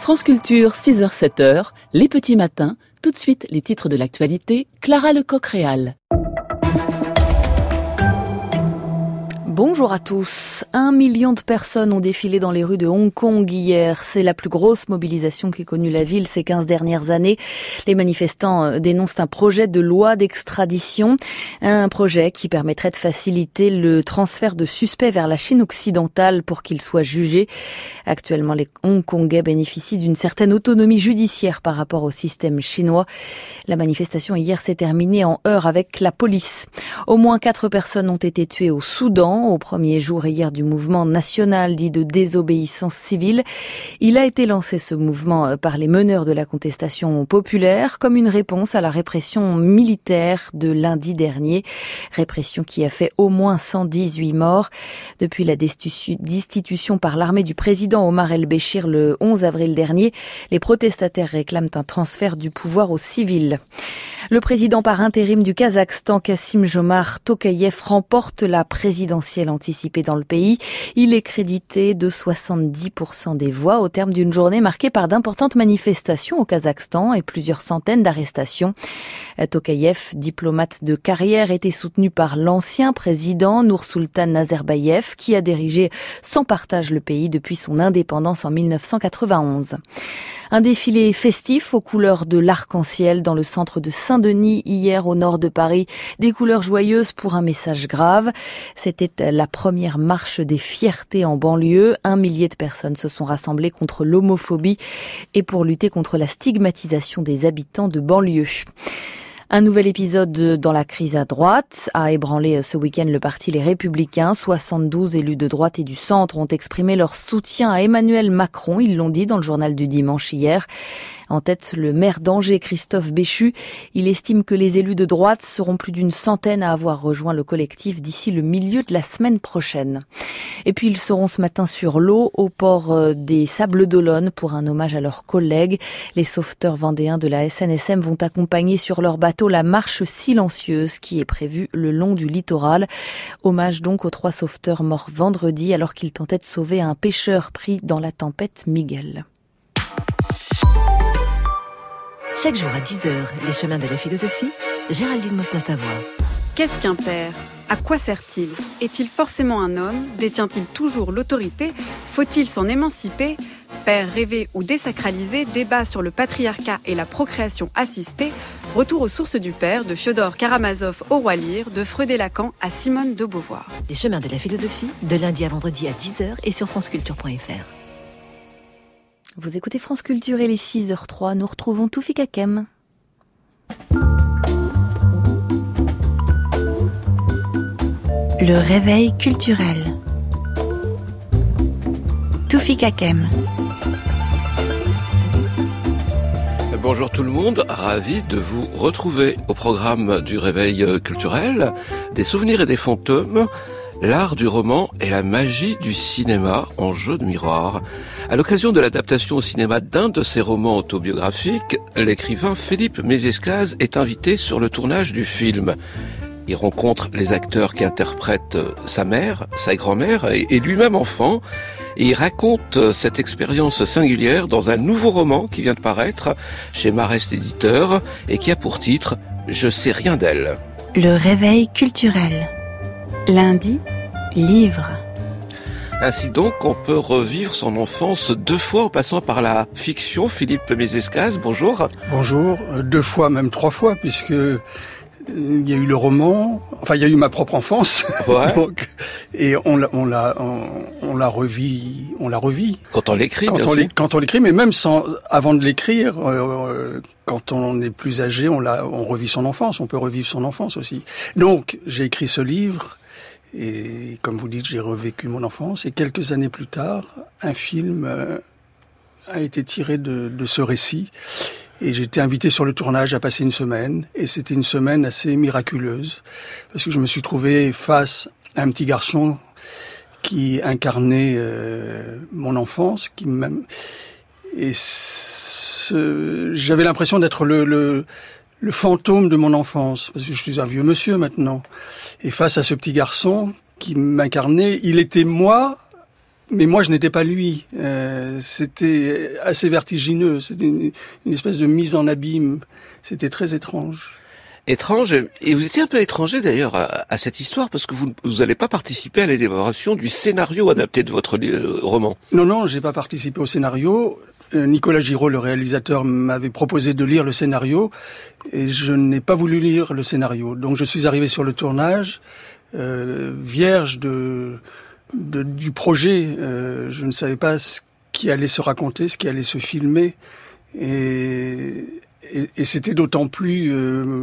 France Culture, 6h-7h, les petits matins, tout de suite les titres de l'actualité, Clara Lecoq-Réal. Bonjour à tous. 1 million de personnes ont défilé dans les rues de Hong Kong hier. C'est la plus grosse mobilisation qu'ait connue la ville ces 15 dernières années. Les manifestants dénoncent un projet de loi d'extradition. Un projet qui permettrait de faciliter le transfert de suspects vers la Chine occidentale pour qu'ils soient jugés. Actuellement, les Hongkongais bénéficient d'une certaine autonomie judiciaire par rapport au système chinois. La manifestation hier s'est terminée en heurts avec la police. Au moins 4 personnes ont été tuées au Soudan au premier jour hier du mouvement national dit de désobéissance civile. Il a été lancé ce mouvement par les meneurs de la contestation populaire comme une réponse à la répression militaire de lundi dernier. Répression qui a fait au moins 118 morts. Depuis la destitution par l'armée du président Omar el-Béchir le 11 avril dernier, les protestataires réclament un transfert du pouvoir aux civils. Le président par intérim du Kazakhstan, Kassym-Jomart Tokayev, remporte la présidentielle anticipée dans le pays. Il est crédité de 70% des voix au terme d'une journée marquée par d'importantes manifestations au Kazakhstan et plusieurs centaines d'arrestations. Tokayev, diplomate de carrière, était soutenu par l'ancien président Nursultan Nazarbayev, qui a dirigé sans partage le pays depuis son indépendance en 1991. Un défilé festif aux couleurs de l'arc-en-ciel dans le centre de Saint-Denis hier au nord de Paris. Des couleurs joyeuses pour un message grave. C'était la première marche des fiertés en banlieue. 1 millier de personnes se sont rassemblées contre l'homophobie et pour lutter contre la stigmatisation des habitants de banlieue. Un nouvel épisode dans la crise à droite a ébranlé ce week-end le parti Les Républicains. 72 élus de droite et du centre ont exprimé leur soutien à Emmanuel Macron. Ils l'ont dit dans le journal du dimanche hier. En tête, le maire d'Angers, Christophe Béchu. Il estime que les élus de droite seront plus d'une centaine à avoir rejoint le collectif d'ici le milieu de la semaine prochaine. Et puis ils seront ce matin sur l'eau au port des Sables d'Olonne pour un hommage à leurs collègues. Les sauveteurs vendéens de la SNSM vont accompagner sur leur bateau la marche silencieuse qui est prévue le long du littoral. Hommage donc aux 3 sauveteurs morts vendredi alors qu'ils tentaient de sauver un pêcheur pris dans la tempête Miguel. Chaque jour à 10h, les chemins de la philosophie, Géraldine Mosna-Savoie. Qu'est-ce qu'un père ? À quoi sert-il ? Est-il forcément un homme ? Détient-il toujours l'autorité ? Faut-il s'en émanciper ? Père rêvé ou désacralisé, débat sur le patriarcat et la procréation assistée. Retour aux sources du père, de Fiodor Karamazov au Roi Lear, de Freud et Lacan à Simone de Beauvoir. Les chemins de la philosophie, de lundi à vendredi à 10h et sur franceculture.fr. Vous écoutez France Culture et les 6h03, nous retrouvons Toufik Hakem. Le réveil culturel. Toufik Hakem. Bonjour tout le monde, ravi de vous retrouver au programme du réveil culturel, des souvenirs et des fantômes, l'art du roman et la magie du cinéma en jeu de miroir. À l'occasion de l'adaptation au cinéma d'un de ses romans autobiographiques, l'écrivain Philippe Mézescaz est invité sur le tournage du film. Il rencontre les acteurs qui interprètent sa mère, sa grand-mère et lui-même enfant. Et il raconte cette expérience singulière dans un nouveau roman qui vient de paraître chez Marest Éditeur et qui a pour titre « Je sais rien d'elle ». Le réveil culturel. Lundi, livre. Ainsi donc, on peut revivre son enfance 2 fois en passant par la fiction. Philippe Mézescaz, bonjour. Bonjour, 2 fois, même 3 fois, puisque il y a eu le roman, enfin il y a eu ma propre enfance, ouais. Donc, et on la revit. Quand on l'écrit, quand on l'écrit, mais même avant de l'écrire, quand on est plus âgé, on revit son enfance, on peut revivre son enfance aussi. Donc j'ai écrit ce livre. Et comme vous dites, j'ai revécu mon enfance. Et quelques années plus tard, un film a été tiré de ce récit. Et j'ai été invité sur le tournage à passer une semaine. Et c'était une semaine assez miraculeuse. Parce que je me suis trouvé face à un petit garçon qui incarnait mon enfance. Et j'avais l'impression d'être le fantôme de mon enfance, parce que je suis un vieux monsieur maintenant. Et face à ce petit garçon qui m'incarnait, il était moi, Mais moi, je n'étais pas lui. C'était assez vertigineux. C'était une espèce de mise en abîme. C'était très étrange. Étrange, et vous étiez un peu étranger d'ailleurs à cette histoire, parce que vous n'allez pas participer à l'élaboration du scénario adapté de votre roman. Non, j'ai pas participé au scénario. Nicolas Giraud, le réalisateur, m'avait proposé de lire le scénario, et je n'ai pas voulu lire le scénario. Donc je suis arrivé sur le tournage, vierge du projet. Je ne savais pas ce qui allait se raconter, ce qui allait se filmer, et c'était d'autant plus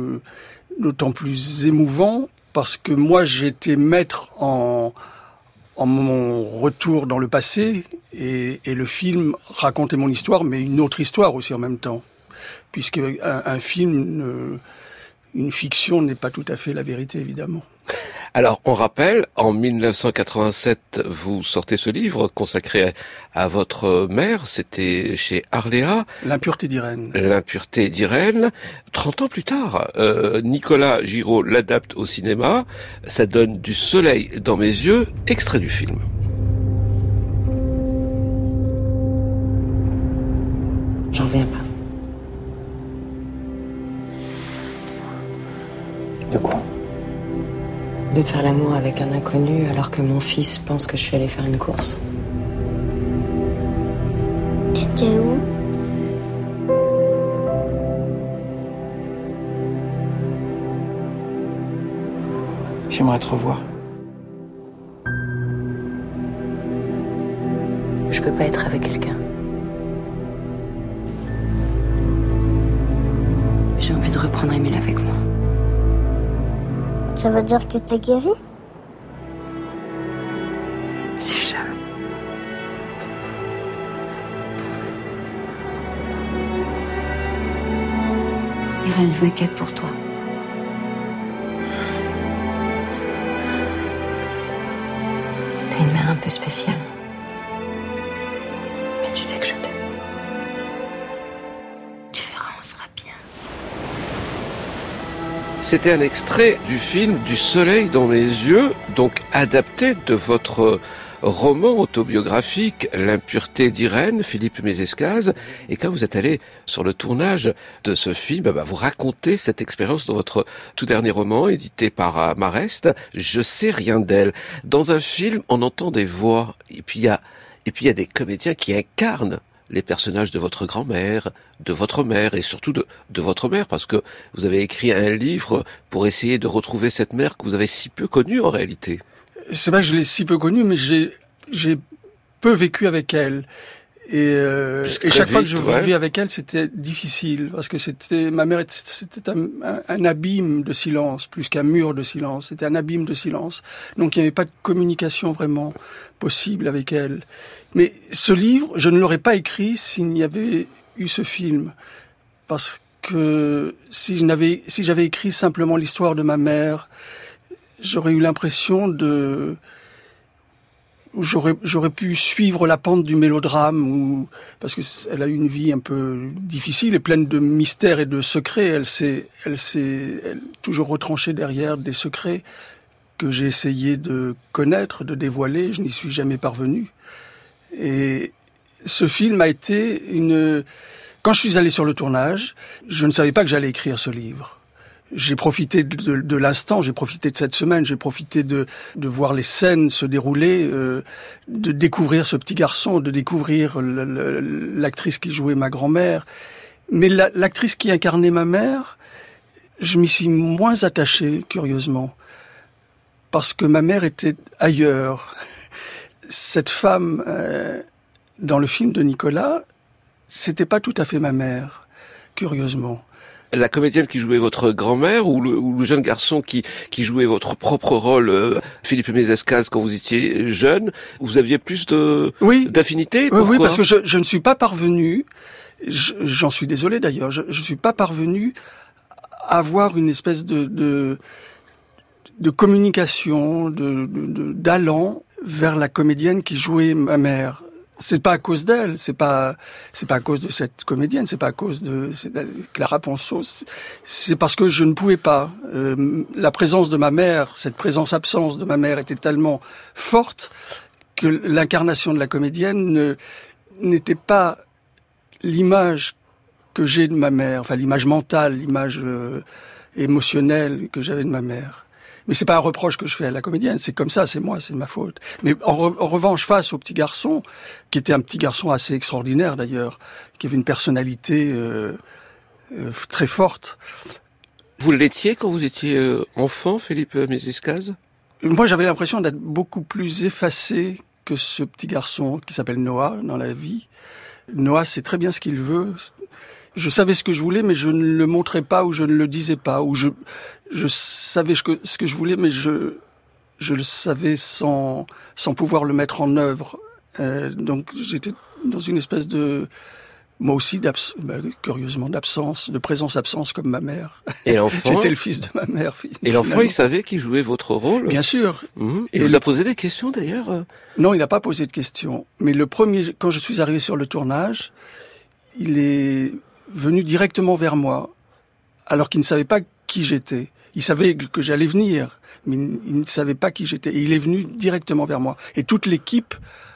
émouvant parce que moi j'étais maître en mon retour dans le passé et le film racontait mon histoire, mais une autre histoire aussi en même temps, puisque un film, une fiction n'est pas tout à fait la vérité évidemment. Alors, on rappelle, en 1987, vous sortez ce livre consacré à votre mère, c'était chez Arléa. L'impureté d'Irène. L'impureté d'Irène. 30 ans plus tard, Nicolas Giraud l'adapte au cinéma. Ça donne Du soleil dans mes yeux, extrait du film. J'en reviens pas. De quoi ? De faire l'amour avec un inconnu alors que mon fils pense que je suis allée faire une course. T'étais où ? J'aimerais te revoir. Je veux pas être avec quelqu'un. J'ai envie de reprendre Émile avec moi. Ça veut dire que t'es guéri ? Si jamais. Irène, je m'inquiète pour toi. T'as une mère un peu spéciale. Mais tu sais que je t'aime. Tu verras, on sera bien. C'était un extrait du film Du soleil dans mes yeux, donc adapté de votre roman autobiographique L'impureté d'Irène, Philippe Mésescaz. Et quand vous êtes allé sur le tournage de ce film, vous racontez cette expérience dans votre tout dernier roman, édité par Marest, Je sais rien d'elle. Dans un film, on entend des voix, et puis il y a des comédiens qui incarnent les personnages de votre grand-mère, de votre mère et surtout de votre mère, parce que vous avez écrit un livre pour essayer de retrouver cette mère que vous avez si peu connue en réalité. C'est vrai que je l'ai si peu connue, mais j'ai peu vécu avec elle. Et chaque fois que je vivais avec elle, c'était difficile, parce que ma mère, c'était un abîme de silence, plus qu'un mur de silence. C'était un abîme de silence. Donc il n'y avait pas de communication vraiment possible avec elle. Mais ce livre, je ne l'aurais pas écrit s'il y avait eu ce film. Parce que si j'avais écrit simplement l'histoire de ma mère, j'aurais eu l'impression j'aurais pu suivre la pente du mélodrame, parce que elle a eu une vie un peu difficile et pleine de mystères et de secrets. Elle s'est toujours retranchée derrière des secrets que j'ai essayé de connaître, de dévoiler. Je n'y suis jamais parvenu. Et ce film a été Quand je suis allé sur le tournage, je ne savais pas que j'allais écrire ce livre. J'ai profité de l'instant, j'ai profité de cette semaine, j'ai profité de voir les scènes se dérouler, de découvrir ce petit garçon, de découvrir l'actrice qui jouait ma grand-mère. Mais l'actrice qui incarnait ma mère, je m'y suis moins attaché, curieusement, parce que ma mère était ailleurs. Cette femme, dans le film de Nicolas, c'était pas tout à fait ma mère, curieusement. La comédienne qui jouait votre grand-mère ou le jeune garçon qui jouait votre propre rôle, Philippe Mésescaz, quand vous étiez jeune, vous aviez plus d'affinité? Oui, parce que je ne suis pas parvenu, j'en suis désolé d'ailleurs, je ne suis pas parvenu à avoir une espèce de communication, d'allant vers la comédienne qui jouait ma mère. C'est pas à cause d'elle, c'est pas à cause de cette comédienne, c'est pas à cause de Clara Ponceau, c'est parce que je ne pouvais pas. La présence de ma mère, cette présence-absence de ma mère était tellement forte que l'incarnation de la comédienne n'était pas l'image que j'ai de ma mère, enfin l'image mentale, l'image émotionnelle que j'avais de ma mère. Mais c'est pas un reproche que je fais à la comédienne, c'est comme ça, c'est moi, c'est de ma faute. Mais en revanche, face au petit garçon, qui était un petit garçon assez extraordinaire d'ailleurs, qui avait une personnalité très forte. Vous l'étiez quand vous étiez enfant, Philippe Mézescaz ? Moi, j'avais l'impression d'être beaucoup plus effacé que ce petit garçon qui s'appelle Noah dans la vie. Noah sait très bien ce qu'il veut. Je savais ce que je voulais, mais je ne le montrais pas ou je ne le disais pas. Ou je savais ce que je voulais, mais je le savais sans pouvoir le mettre en œuvre. Donc j'étais dans une espèce de... Moi aussi, curieusement, d'absence, de présence-absence comme ma mère. Et l'enfant J'étais le fils de ma mère. Et l'enfant, il savait qu'il jouait votre rôle ? Bien sûr. Il vous a posé des questions d'ailleurs ? Non, il n'a pas posé de questions. Mais quand je suis arrivé sur le tournage, il est venu directement vers moi, alors qu'il ne savait pas qui j'étais. Il savait que j'allais venir, mais il ne savait pas qui j'étais. Et il est venu directement vers moi. Et toute l'équipe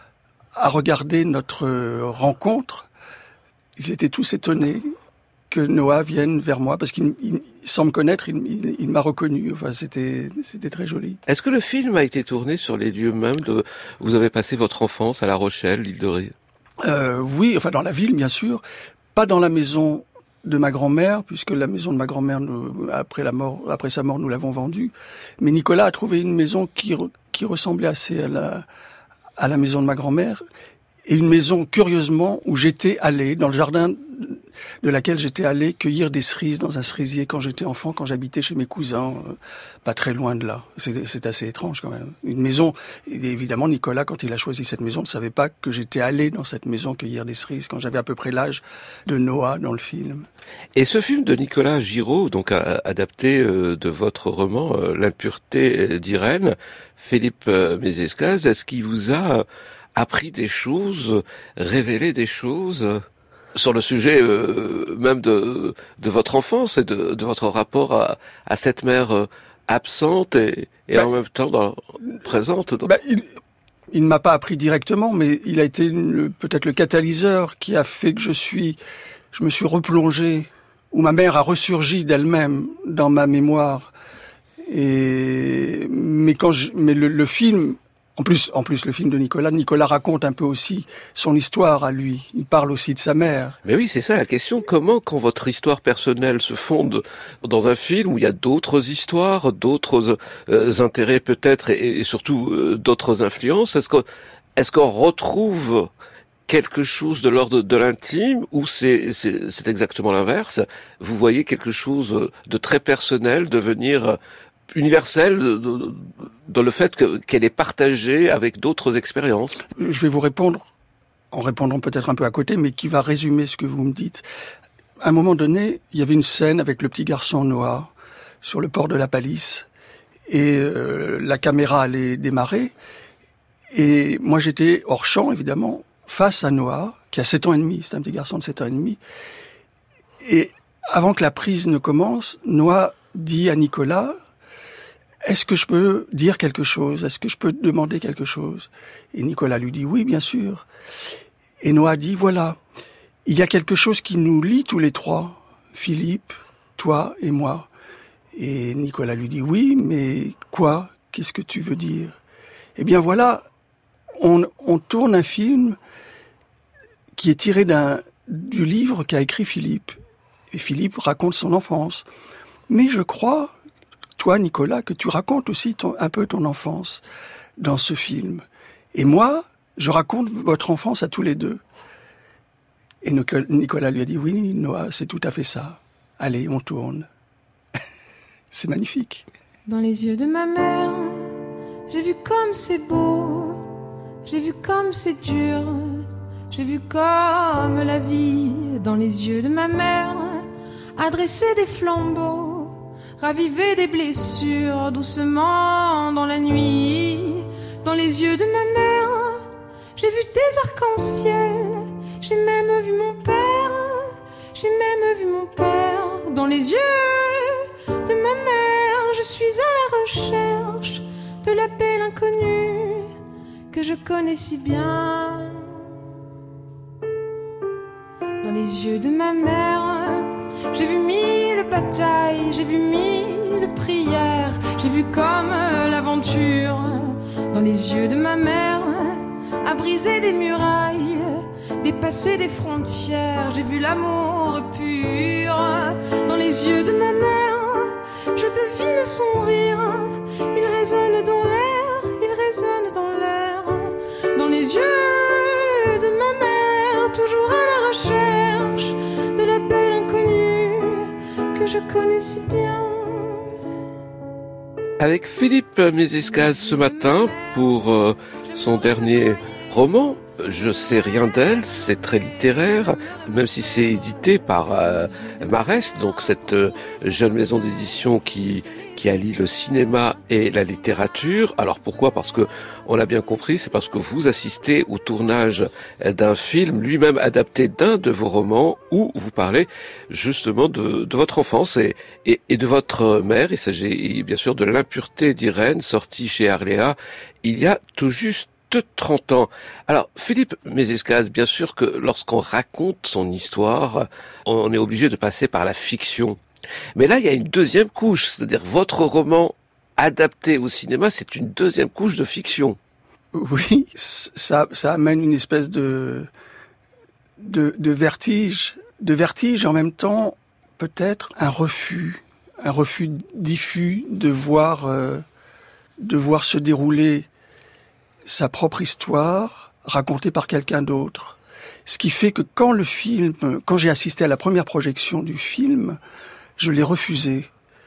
a regardé notre rencontre. Ils étaient tous étonnés que Noah vienne vers moi, parce qu'il sans me connaître, il m'a reconnu. Enfin, c'était très joli. Est-ce que le film a été tourné sur les lieux mêmes de... Vous avez passé votre enfance à La Rochelle, l'île de Ré ? Oui, enfin dans la ville, bien sûr. Pas dans la maison de ma grand-mère, puisque la maison de ma grand-mère, après sa mort, nous l'avons vendue. Mais Nicolas a trouvé une maison qui ressemblait assez à la maison de ma grand-mère. Et une maison, curieusement, où j'étais allé, dans le jardin de laquelle j'étais allé cueillir des cerises dans un cerisier quand j'étais enfant, quand j'habitais chez mes cousins, pas très loin de là. C'est assez étrange quand même. Une maison, et évidemment Nicolas, quand il a choisi cette maison, ne savait pas que j'étais allé dans cette maison cueillir des cerises quand j'avais à peu près l'âge de Noah dans le film. Et ce film de Nicolas Giraud, donc adapté de votre roman L'impureté d'Irène, Philippe Mézescaz, est-ce qu'il vous a appris des choses, révélé des choses sur le sujet même de votre enfance et de votre rapport à cette mère absente et en même temps présente. Il ne m'a pas appris directement, mais il a été peut-être le catalyseur qui a fait que je me suis replongé, où ma mère a ressurgi d'elle-même dans ma mémoire. Mais le film... En plus, le film de Nicolas raconte un peu aussi son histoire à lui. Il parle aussi de sa mère. Mais oui, c'est ça la question. Comment, quand votre histoire personnelle se fonde dans un film où il y a d'autres histoires, d'autres intérêts peut-être et surtout d'autres influences, est-ce qu'on retrouve quelque chose de l'ordre de l'intime ou c'est exactement l'inverse ? Vous voyez quelque chose de très personnel devenir universelle dans le fait qu'elle est partagée avec d'autres expériences. Je vais vous répondre, en répondant peut-être un peu à côté, mais qui va résumer ce que vous me dites. À un moment donné, il y avait une scène avec le petit garçon Noah sur le port de la Palisse, et la caméra allait démarrer, et moi j'étais hors champ, évidemment, face à Noah, qui a 7 ans et demi, c'est un petit garçon de 7 ans et demi, et avant que la prise ne commence, Noah dit à Nicolas: est-ce que je peux dire quelque chose ? Est-ce que je peux demander quelque chose ? Et Nicolas lui dit oui, bien sûr. Et Noah dit voilà, il y a quelque chose qui nous lie tous les trois, Philippe, toi et moi. Et Nicolas lui dit oui, mais quoi ? Qu'est-ce que tu veux dire ? Eh bien voilà, on tourne un film qui est tiré du livre qu'a écrit Philippe. Et Philippe raconte son enfance. Mais je crois, toi, Nicolas, que tu racontes aussi un peu ton enfance dans ce film. Et moi, je raconte votre enfance à tous les deux. Et Nicolas lui a dit, oui, Noah, c'est tout à fait ça. Allez, on tourne. C'est magnifique. Dans les yeux de ma mère, j'ai vu comme c'est beau, j'ai vu comme c'est dur, j'ai vu comme la vie. Dans les yeux de ma mère, adresser des flambeaux, raviver des blessures doucement dans la nuit. Dans les yeux de ma mère, j'ai vu des arcs-en-ciel, j'ai même vu mon père, j'ai même vu mon père. Dans les yeux de ma mère, je suis à la recherche de la belle inconnue que je connais si bien. Dans les yeux de ma mère, j'ai vu mille batailles, j'ai vu mille prières, j'ai vu comme l'aventure. Dans les yeux de ma mère, à briser des murailles, dépasser des frontières, j'ai vu l'amour pur. Dans les yeux de ma mère, je devine son rire, il résonne dans l'air, il résonne dans l'air. Dans les yeux de ma mère, toujours à la recherche de la belle inconnue que je connais si bien. Avec Philippe Mézescaz ce matin pour son dernier roman, Je sais rien d'elle, c'est très littéraire, même si c'est édité par Marès, donc cette jeune maison d'édition qui allie le cinéma et la littérature. Alors pourquoi ? Parce que, on l'a bien compris, c'est parce que vous assistez au tournage d'un film, lui-même adapté d'un de vos romans, où vous parlez justement de votre enfance et de votre mère. Il s'agit bien sûr de L'impureté d'Irène, sorti chez Arléa il y a tout juste 30 ans. Alors, Philippe Mézescaz, bien sûr que lorsqu'on raconte son histoire, on est obligé de passer par la fiction. Mais là, il y a une deuxième couche, c'est-à-dire votre roman adapté au cinéma, c'est une deuxième couche de fiction. Oui, ça amène une espèce de vertige, et en même temps, peut-être un refus diffus de voir se dérouler sa propre histoire racontée par quelqu'un d'autre. Ce qui fait que quand j'ai assisté à la première projection du film, je l'ai refusé.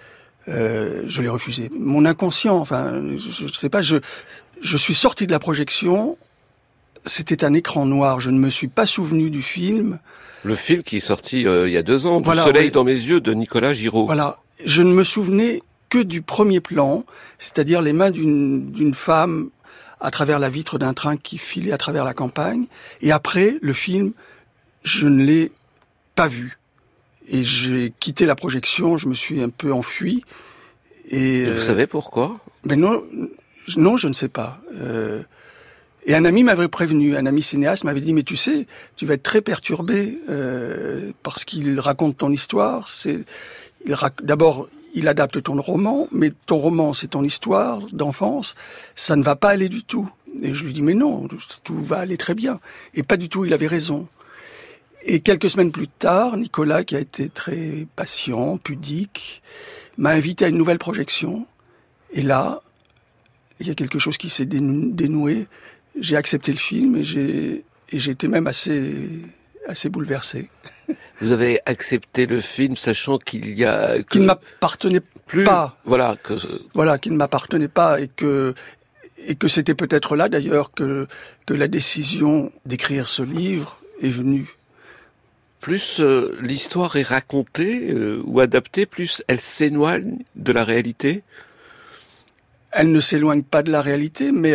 Mon inconscient, enfin, je sais pas, je suis sorti de la projection, c'était un écran noir, je ne me suis pas souvenu du film. Le film qui est sorti il y a 2 ans, voilà, Du soleil dans mes yeux, de Nicolas Giraud. Voilà, je ne me souvenais que du premier plan, c'est-à-dire les mains d'une femme à travers la vitre d'un train qui filait à travers la campagne. Et après, le film, je ne l'ai pas vu. Et j'ai quitté la projection, je me suis un peu enfui. Et vous savez pourquoi ? Ben non, je ne sais pas. Et un ami m'avait prévenu, un ami cinéaste m'avait dit, mais tu sais, tu vas être très perturbé parce qu'il raconte ton histoire. D'abord, il adapte ton roman, mais ton roman, c'est ton histoire d'enfance, ça ne va pas aller du tout. Et je lui dis, mais non, tout va aller très bien. Et pas du tout, il avait raison. Et quelques semaines plus tard, Nicolas, qui a été très patient, pudique, m'a invité à une nouvelle projection. Et là, il y a quelque chose qui s'est dénoué. J'ai accepté le film et j'ai été même assez bouleversé. Vous avez accepté le film sachant qu'il ne m'appartenait pas. Voilà, qu'il ne m'appartenait pas et que c'était peut-être là d'ailleurs que la décision d'écrire ce livre est venue. Plus l'histoire est racontée ou adaptée, plus elle s'éloigne de la réalité. Elle ne s'éloigne pas de la réalité, mais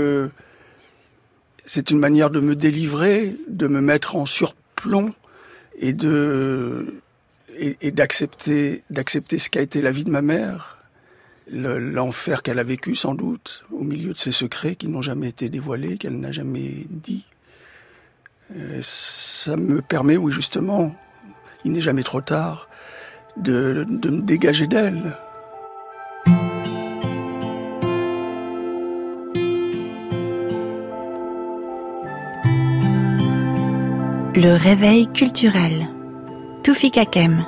c'est une manière de me délivrer, de me mettre en surplomb et d'accepter ce qu'a été la vie de ma mère, l'enfer qu'elle a vécu sans doute, au milieu de ses secrets qui n'ont jamais été dévoilés, qu'elle n'a jamais dit. Ça me permet, oui justement, il n'est jamais trop tard, de me dégager d'elle. Le réveil culturel. Toufik Hakem.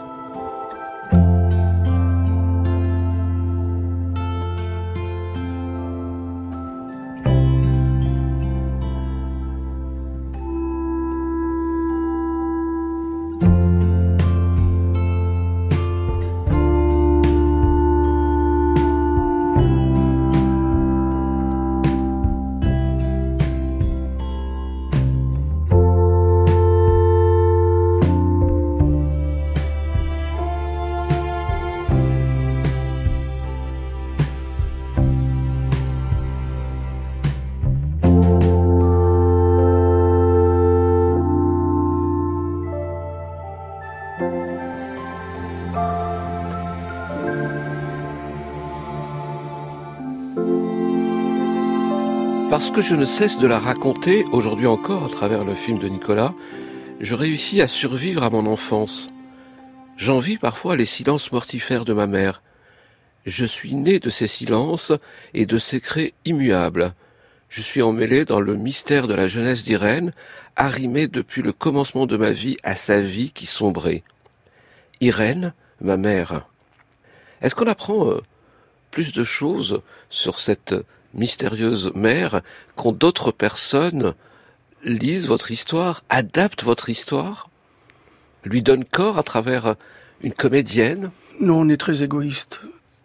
Parce que je ne cesse de la raconter, aujourd'hui encore, à travers le film de Nicolas, je réussis à survivre à mon enfance. J'envie parfois les silences mortifères de ma mère. Je suis né de ces silences et de ces crêts immuables. Je suis emmêlé dans le mystère de la jeunesse d'Irène, arrimé depuis le commencement de ma vie à sa vie qui sombrait. Irène, ma mère. Est-ce qu'on apprend plus de choses sur cette mystérieuse mère quand d'autres personnes lisent votre histoire, adaptent votre histoire, lui donnent corps à travers une comédienne? Non, on est très égoïste.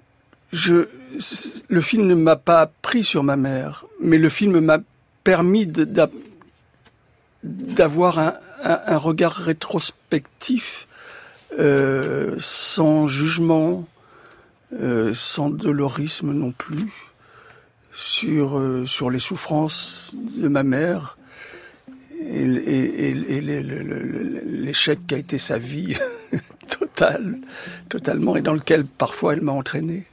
Le film ne m'a pas appris sur ma mère, mais le film m'a permis d'avoir un regard rétrospectif, sans jugement, sans dolorisme non plus, sur les souffrances de ma mère et l'échec qu'a été sa vie totalement, et dans lequel parfois elle m'a entraîné.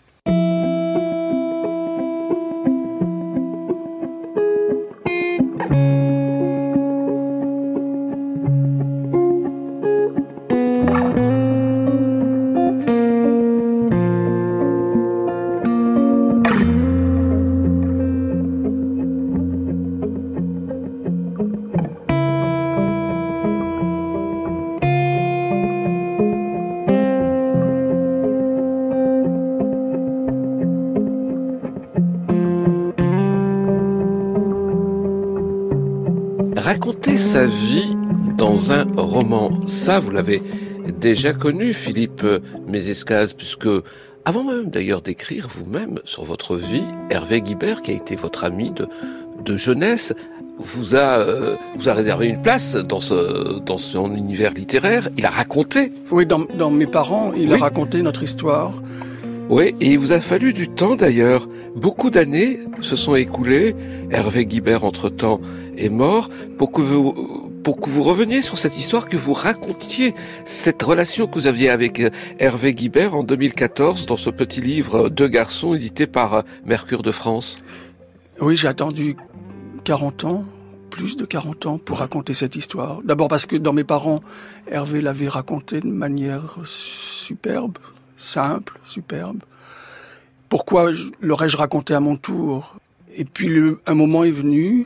Raconter sa vie dans un roman, ça vous l'avez déjà connu, Philippe Mézescaz, puisque avant même d'ailleurs d'écrire vous-même sur votre vie, Hervé Guibert, qui a été votre ami de jeunesse, vous a réservé une place dans son univers littéraire. Il a raconté. Oui, dans Mes parents, il a raconté notre histoire. Oui, et il vous a fallu du temps d'ailleurs. Beaucoup d'années se sont écoulées. Hervé Guibert, entre-temps, est mort pour que vous reveniez sur cette histoire, que vous racontiez cette relation que vous aviez avec Hervé Guibert en 2014 dans ce petit livre Deux garçons édité par Mercure de France. Oui, j'ai attendu 40 ans, plus de 40 ans pour raconter cette histoire. D'abord parce que dans Mes parents, Hervé l'avait raconté de manière superbe, simple, superbe. Pourquoi l'aurais-je raconté à mon tour? Et puis un moment est venu,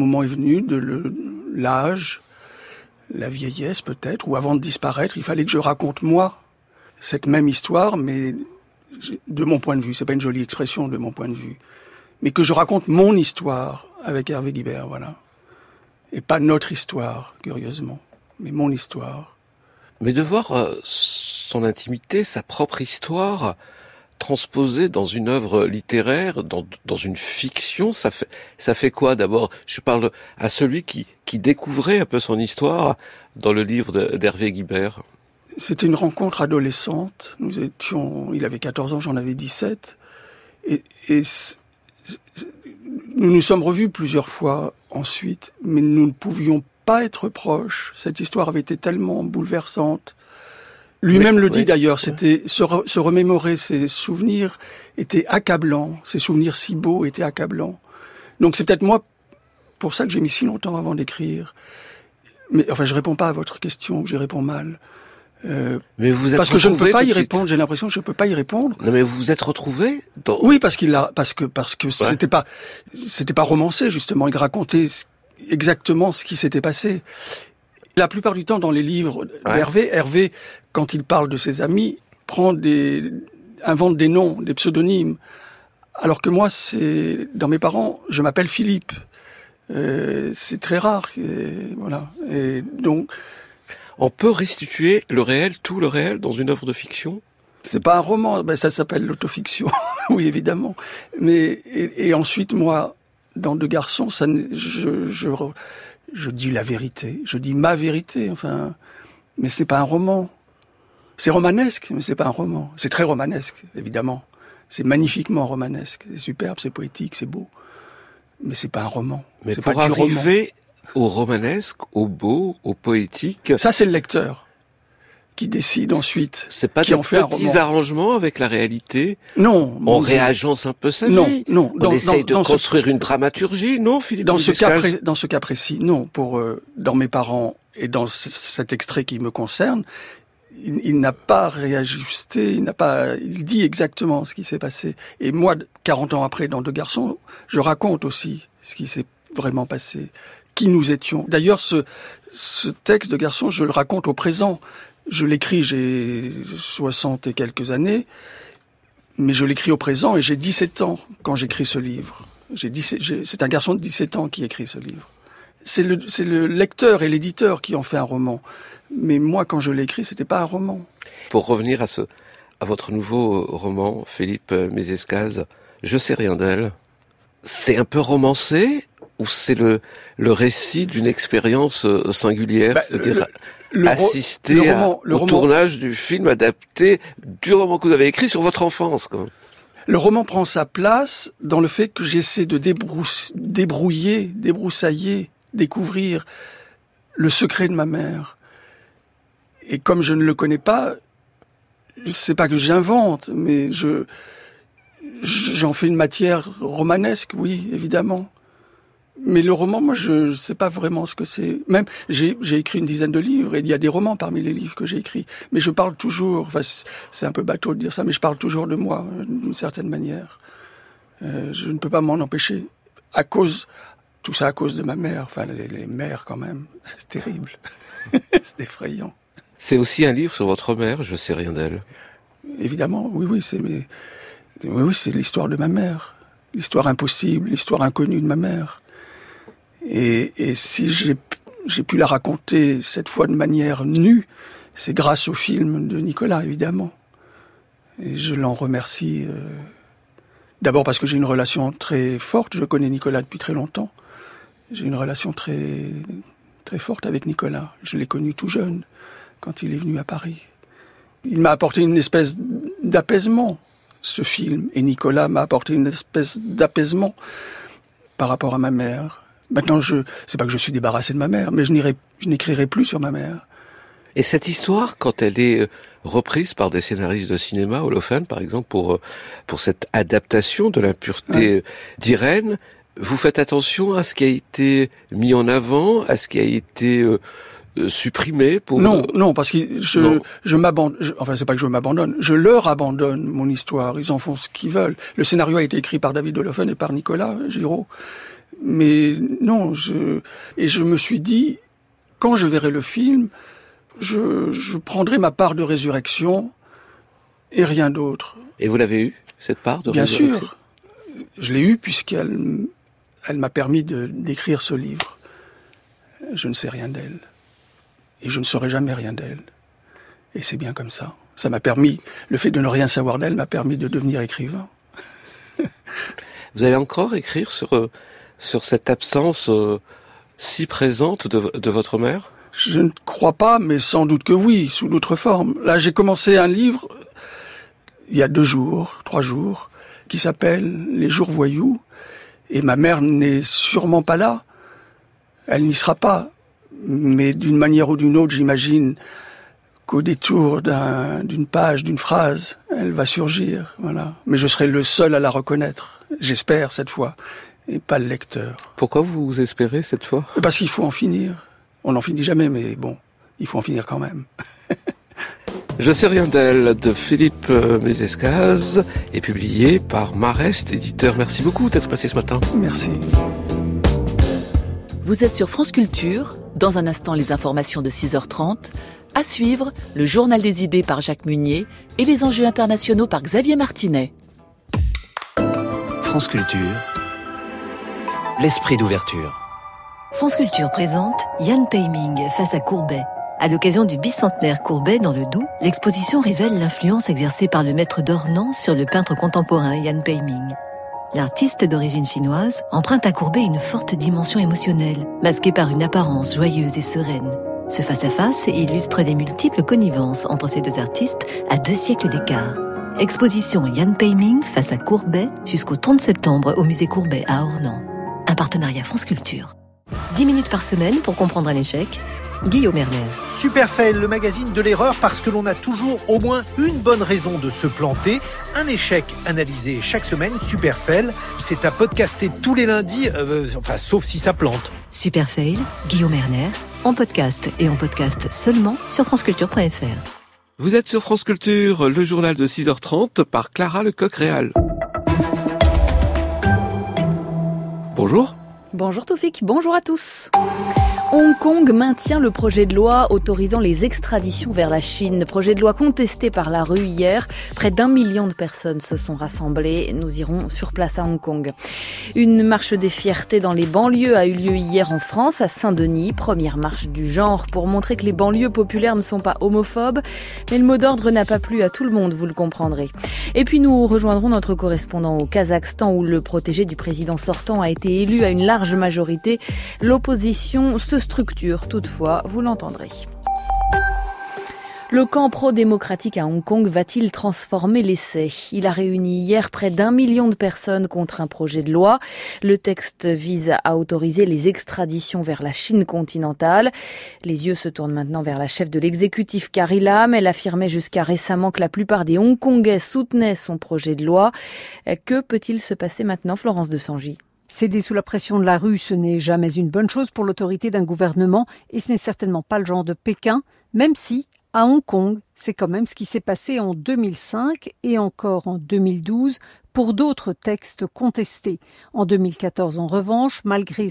de l'âge, la vieillesse peut-être, ou avant de disparaître, il fallait que je raconte moi cette même histoire, mais de mon point de vue. C'est pas une jolie expression, de mon point de vue, mais que je raconte mon histoire avec Hervé Guibert, voilà, et pas notre histoire, curieusement, mais mon histoire. Mais de voir son intimité, sa propre histoire transposée dans une œuvre littéraire, dans une fiction, ça fait quoi d'abord? Je parle à celui qui découvrait un peu son histoire dans le livre d'Hervé Guibert. C'était une rencontre adolescente. Il avait 14 ans, j'en avais 17. Et nous nous sommes revus plusieurs fois ensuite, mais nous ne pouvions pas être proches. Cette histoire avait été tellement bouleversante. Lui-même le dit d'ailleurs, c'était se remémorer ses souvenirs était accablant, ses souvenirs si beaux étaient accablants. Donc c'est peut-être moi pour ça que j'ai mis si longtemps avant d'écrire. Mais enfin, je réponds pas à votre question, j'y réponds mal. Mais vous êtes parce que je ne peux pas y répondre. J'ai l'impression que je ne peux pas y répondre. Non, mais vous vous êtes retrouvé dans... Oui, parce que c'était pas romancé justement. Il racontait exactement ce qui s'était passé. La plupart du temps, dans les livres d'Hervé, Hervé, quand il parle de ses amis, invente des noms, des pseudonymes. Alors que moi, dans Mes parents, je m'appelle Philippe. C'est très rare. Voilà. Et donc, on peut restituer le réel, tout le réel, dans une œuvre de fiction? C'est pas un roman, ça s'appelle l'autofiction. Oui, évidemment. Mais et ensuite, moi, dans Deux garçons, je dis la vérité, je dis ma vérité, enfin, mais c'est pas un roman. C'est romanesque, mais c'est pas un roman. C'est très romanesque, évidemment. C'est magnifiquement romanesque, c'est superbe, c'est poétique, c'est beau. Mais c'est pas un roman. Mais c'est pour pas arriver au romanesque, au beau, au poétique... Ça, c'est le lecteur. qui décide ensuite. C'est pas qui des en fait petits arrangements avec la réalité? Non. On réagence un peu sa vie? Non. On essaye de construire une dramaturgie, non, Philippe? Dans ce cas précis, non. Dans mes parents et dans cet extrait qui me concerne, il n'a pas réajusté, il dit exactement ce qui s'est passé. Et moi, 40 ans après, dans Deux garçons, je raconte aussi ce qui s'est vraiment passé, qui nous étions. D'ailleurs, ce texte de garçon, je le raconte au présent. Je l'écris, j'ai 60 et quelques années, mais je l'écris au présent et j'ai 17 ans quand j'écris ce livre. C'est un garçon de 17 ans qui écrit ce livre. C'est le lecteur et l'éditeur qui ont fait un roman. Mais moi, quand je l'ai écrit, c'était pas un roman. Pour revenir à votre nouveau roman, Philippe Mézescaz, Je sais rien d'elle, c'est un peu romancé ou c'est le récit d'une expérience singulière, c'est-à-dire assister au tournage du film adapté du roman que vous avez écrit sur votre enfance, quand même. Le roman prend sa place dans le fait que j'essaie de débroussailler, découvrir le secret de ma mère. Et comme je ne le connais pas, c'est pas que j'invente, mais j'en fais une matière romanesque, oui, évidemment. Mais le roman, moi, je sais pas vraiment ce que c'est. Même, j'ai écrit une dizaine de livres, et il y a des romans parmi les livres que j'ai écrits. Mais je parle toujours, enfin, c'est un peu bateau de dire ça, mais je parle toujours de moi, d'une certaine manière. Je ne peux pas m'en empêcher. Tout ça à cause de ma mère, enfin, les mères, quand même. C'est terrible. C'est effrayant. C'est aussi un livre sur votre mère, Je sais rien d'elle. Évidemment, oui, c'est l'histoire de ma mère. L'histoire impossible, l'histoire inconnue de ma mère. Et si j'ai pu la raconter cette fois de manière nue, c'est grâce au film de Nicolas, évidemment. Et je l'en remercie. D'abord parce que j'ai une relation très forte. Je connais Nicolas depuis très longtemps. J'ai une relation très, très forte avec Nicolas. Je l'ai connu tout jeune, quand il est venu à Paris. Il m'a apporté une espèce d'apaisement, ce film. Et Nicolas m'a apporté une espèce d'apaisement par rapport à ma mère. Maintenant, c'est pas que je suis débarrassé de ma mère, mais je n'écrirai plus sur ma mère. Et cette histoire, quand elle est reprise par des scénaristes de cinéma, Holophane, par exemple, pour cette adaptation de l'impureté d'Irène, vous faites attention à ce qui a été mis en avant, à ce qui a été supprimé pour... Non, parce que je m'abandonne, enfin, c'est pas que je m'abandonne, je leur abandonne mon histoire, ils en font ce qu'ils veulent. Le scénario a été écrit par David Holophane et par Nicolas Giraud. Mais non, je me suis dit, quand je verrai le film, je prendrai ma part de résurrection et rien d'autre. Et vous l'avez eu, cette part de résurrection ? Bien sûr. Je l'ai eu puisqu'elle m'a permis d'écrire ce livre. Je ne sais rien d'elle. Et je ne saurai jamais rien d'elle. Et c'est bien comme ça. Ça m'a permis, le fait de ne rien savoir d'elle m'a permis de devenir écrivain. Vous allez encore écrire sur cette absence si présente de votre mère ? Je ne crois pas, mais sans doute que oui, sous d'autres formes. Là, j'ai commencé un livre, il y a 3 jours, qui s'appelle « Les jours voyous ». Et ma mère n'est sûrement pas là. Elle n'y sera pas. Mais d'une manière ou d'une autre, j'imagine qu'au détour d'une page, d'une phrase, elle va surgir. Voilà. Mais je serai le seul à la reconnaître, j'espère cette fois, et pas le lecteur. Pourquoi vous espérez cette fois ? Parce qu'il faut en finir. On n'en finit jamais, mais bon, il faut en finir quand même. Je sais rien d'elle, de Philippe Mézescaz, est publié par Marest, éditeur. Merci beaucoup d'être passé ce matin. Merci. Vous êtes sur France Culture. Dans un instant, les informations de 6h30. À suivre, le Journal des idées par Jacques Munier et les enjeux internationaux par Xavier Martinet. France Culture, l'esprit d'ouverture. France Culture présente Yann Peiming face à Courbet. À l'occasion du bicentenaire Courbet dans le Doubs, l'exposition révèle l'influence exercée par le maître d'Ornans sur le peintre contemporain Yann Peiming. L'artiste d'origine chinoise emprunte à Courbet une forte dimension émotionnelle, masquée par une apparence joyeuse et sereine. Ce face-à-face illustre les multiples connivences entre ces deux artistes à 2 siècles d'écart. Exposition Yann Peiming face à Courbet jusqu'au 30 septembre au musée Courbet à Ornans. Un partenariat France Culture. 10 minutes par semaine pour comprendre un échec, Guillaume Erner. Superfail, le magazine de l'erreur parce que l'on a toujours au moins une bonne raison de se planter. Un échec analysé chaque semaine. Superfail, c'est à podcaster tous les lundis, sauf si ça plante. Superfail, Guillaume Erner, en podcast et en podcast seulement sur franceculture.fr. Vous êtes sur France Culture, le journal de 6h30 par Clara Lecoq-Réal. Bonjour. Bonjour Toufik, bonjour à tous. Hong Kong maintient le projet de loi autorisant les extraditions vers la Chine. Projet de loi contesté par la rue hier. Près d'1 million de personnes se sont rassemblées. Nous irons sur place à Hong Kong. Une marche des fiertés dans les banlieues a eu lieu hier en France, à Saint-Denis. Première marche du genre pour montrer que les banlieues populaires ne sont pas homophobes. Mais le mot d'ordre n'a pas plu à tout le monde, vous le comprendrez. Et puis nous rejoindrons notre correspondant au Kazakhstan où le protégé du président sortant a été élu à une large majorité. L'opposition se structure, toutefois, vous l'entendrez. Le camp pro-démocratique à Hong Kong va-t-il transformer l'essai ? Il a réuni hier près d'1 million de personnes contre un projet de loi. Le texte vise à autoriser les extraditions vers la Chine continentale. Les yeux se tournent maintenant vers la chef de l'exécutif Carrie Lam. Elle affirmait jusqu'à récemment que la plupart des Hongkongais soutenaient son projet de loi. Que peut-il se passer maintenant, Florence de Sangy ? Céder sous la pression de la rue, ce n'est jamais une bonne chose pour l'autorité d'un gouvernement et ce n'est certainement pas le genre de Pékin, même si, à Hong Kong, c'est quand même ce qui s'est passé en 2005 et encore en 2012 pour d'autres textes contestés. En 2014, en revanche, malgré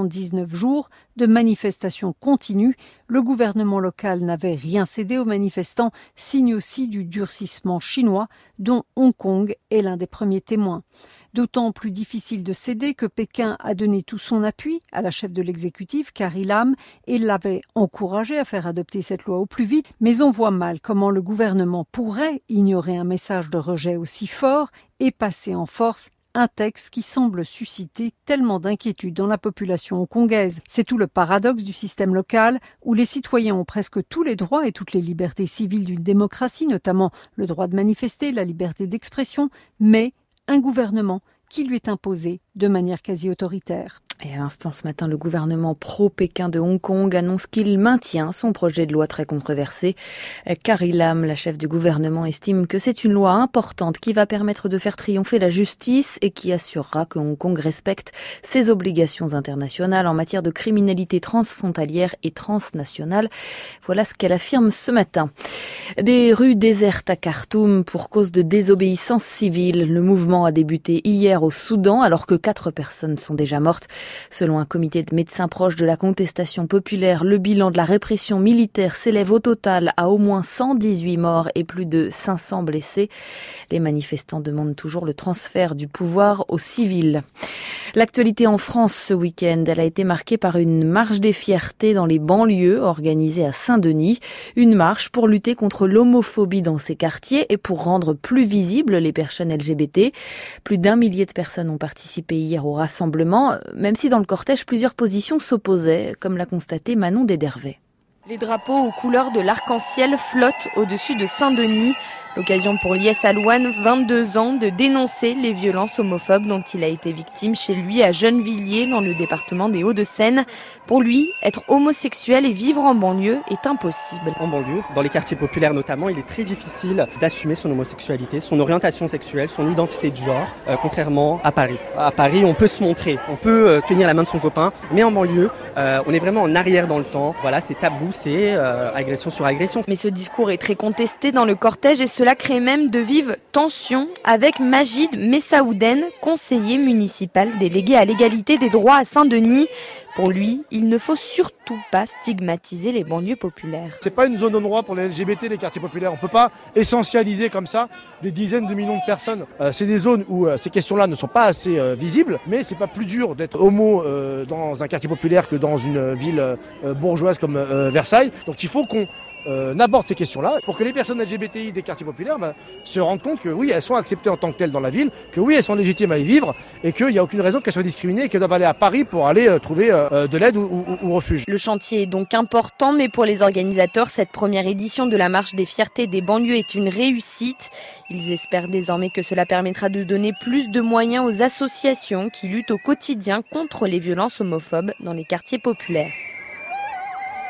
79 jours de manifestations continues, le gouvernement local n'avait rien cédé aux manifestants, signe aussi du durcissement chinois dont Hong Kong est l'un des premiers témoins. D'autant plus difficile de céder que Pékin a donné tout son appui à la chef de l'exécutif, Carrie Lam, et l'avait encouragée à faire adopter cette loi au plus vite. Mais on voit mal comment le gouvernement pourrait ignorer un message de rejet aussi fort et passer en force un texte qui semble susciter tellement d'inquiétude dans la population hongkongaise. C'est tout le paradoxe du système local où les citoyens ont presque tous les droits et toutes les libertés civiles d'une démocratie, notamment le droit de manifester, la liberté d'expression, mais un gouvernement qui lui est imposé de manière quasi autoritaire. Et à l'instant, ce matin, le gouvernement pro-Pékin de Hong Kong annonce qu'il maintient son projet de loi très controversé. Carrie Lam, la chef du gouvernement, estime que c'est une loi importante qui va permettre de faire triompher la justice et qui assurera que Hong Kong respecte ses obligations internationales en matière de criminalité transfrontalière et transnationale. Voilà ce qu'elle affirme ce matin. Des rues désertes à Khartoum pour cause de désobéissance civile. Le mouvement a débuté hier au Soudan alors que 4 personnes sont déjà mortes. Selon un comité de médecins proches de la contestation populaire, le bilan de la répression militaire s'élève au total à au moins 118 morts et plus de 500 blessés. Les manifestants demandent toujours le transfert du pouvoir aux civils. L'actualité en France ce week-end, elle a été marquée par une marche des fiertés dans les banlieues organisée à Saint-Denis. Une marche pour lutter contre l'homophobie dans ces quartiers et pour rendre plus visibles les personnes LGBT. Plus d'1 millier de personnes ont participé hier au rassemblement, même si dans le cortège, plusieurs positions s'opposaient, comme l'a constaté Manon Desdervais. Les drapeaux aux couleurs de l'arc-en-ciel flottent au-dessus de Saint-Denis. L'occasion pour Lies Alouane, 22 ans, de dénoncer les violences homophobes dont il a été victime chez lui à Gennevilliers, dans le département des Hauts-de-Seine. Pour lui, être homosexuel et vivre en banlieue est impossible. En banlieue, dans les quartiers populaires notamment, il est très difficile d'assumer son homosexualité, son orientation sexuelle, son identité de genre, contrairement à Paris. À Paris, on peut se montrer, on peut tenir la main de son copain, mais en banlieue, on est vraiment en arrière dans le temps. Voilà, c'est tabou, c'est agression sur agression. Mais ce discours est très contesté dans le cortège et cela crée même de vives tensions avec Majid Messaouden, conseiller municipal délégué à l'égalité des droits à Saint-Denis. Pour lui, il ne faut surtout pas stigmatiser les banlieues populaires. C'est pas une zone de droit pour les LGBT, les quartiers populaires. On peut pas essentialiser comme ça des dizaines de millions de personnes. C'est des zones où ces questions-là ne sont pas assez visibles, mais c'est pas plus dur d'être homo dans un quartier populaire que dans une ville bourgeoise comme Versailles. Donc il faut qu'on aborde ces questions-là pour que les personnes LGBTI des quartiers populaires se rendent compte que oui, elles sont acceptées en tant que telles dans la ville, que oui, elles sont légitimes à y vivre et qu'il n'y a aucune raison qu'elles soient discriminées et qu'elles doivent aller à Paris pour aller trouver de l'aide ou refuge. Le chantier est donc important, mais pour les organisateurs, cette première édition de la Marche des Fiertés des banlieues est une réussite. Ils espèrent désormais que cela permettra de donner plus de moyens aux associations qui luttent au quotidien contre les violences homophobes dans les quartiers populaires.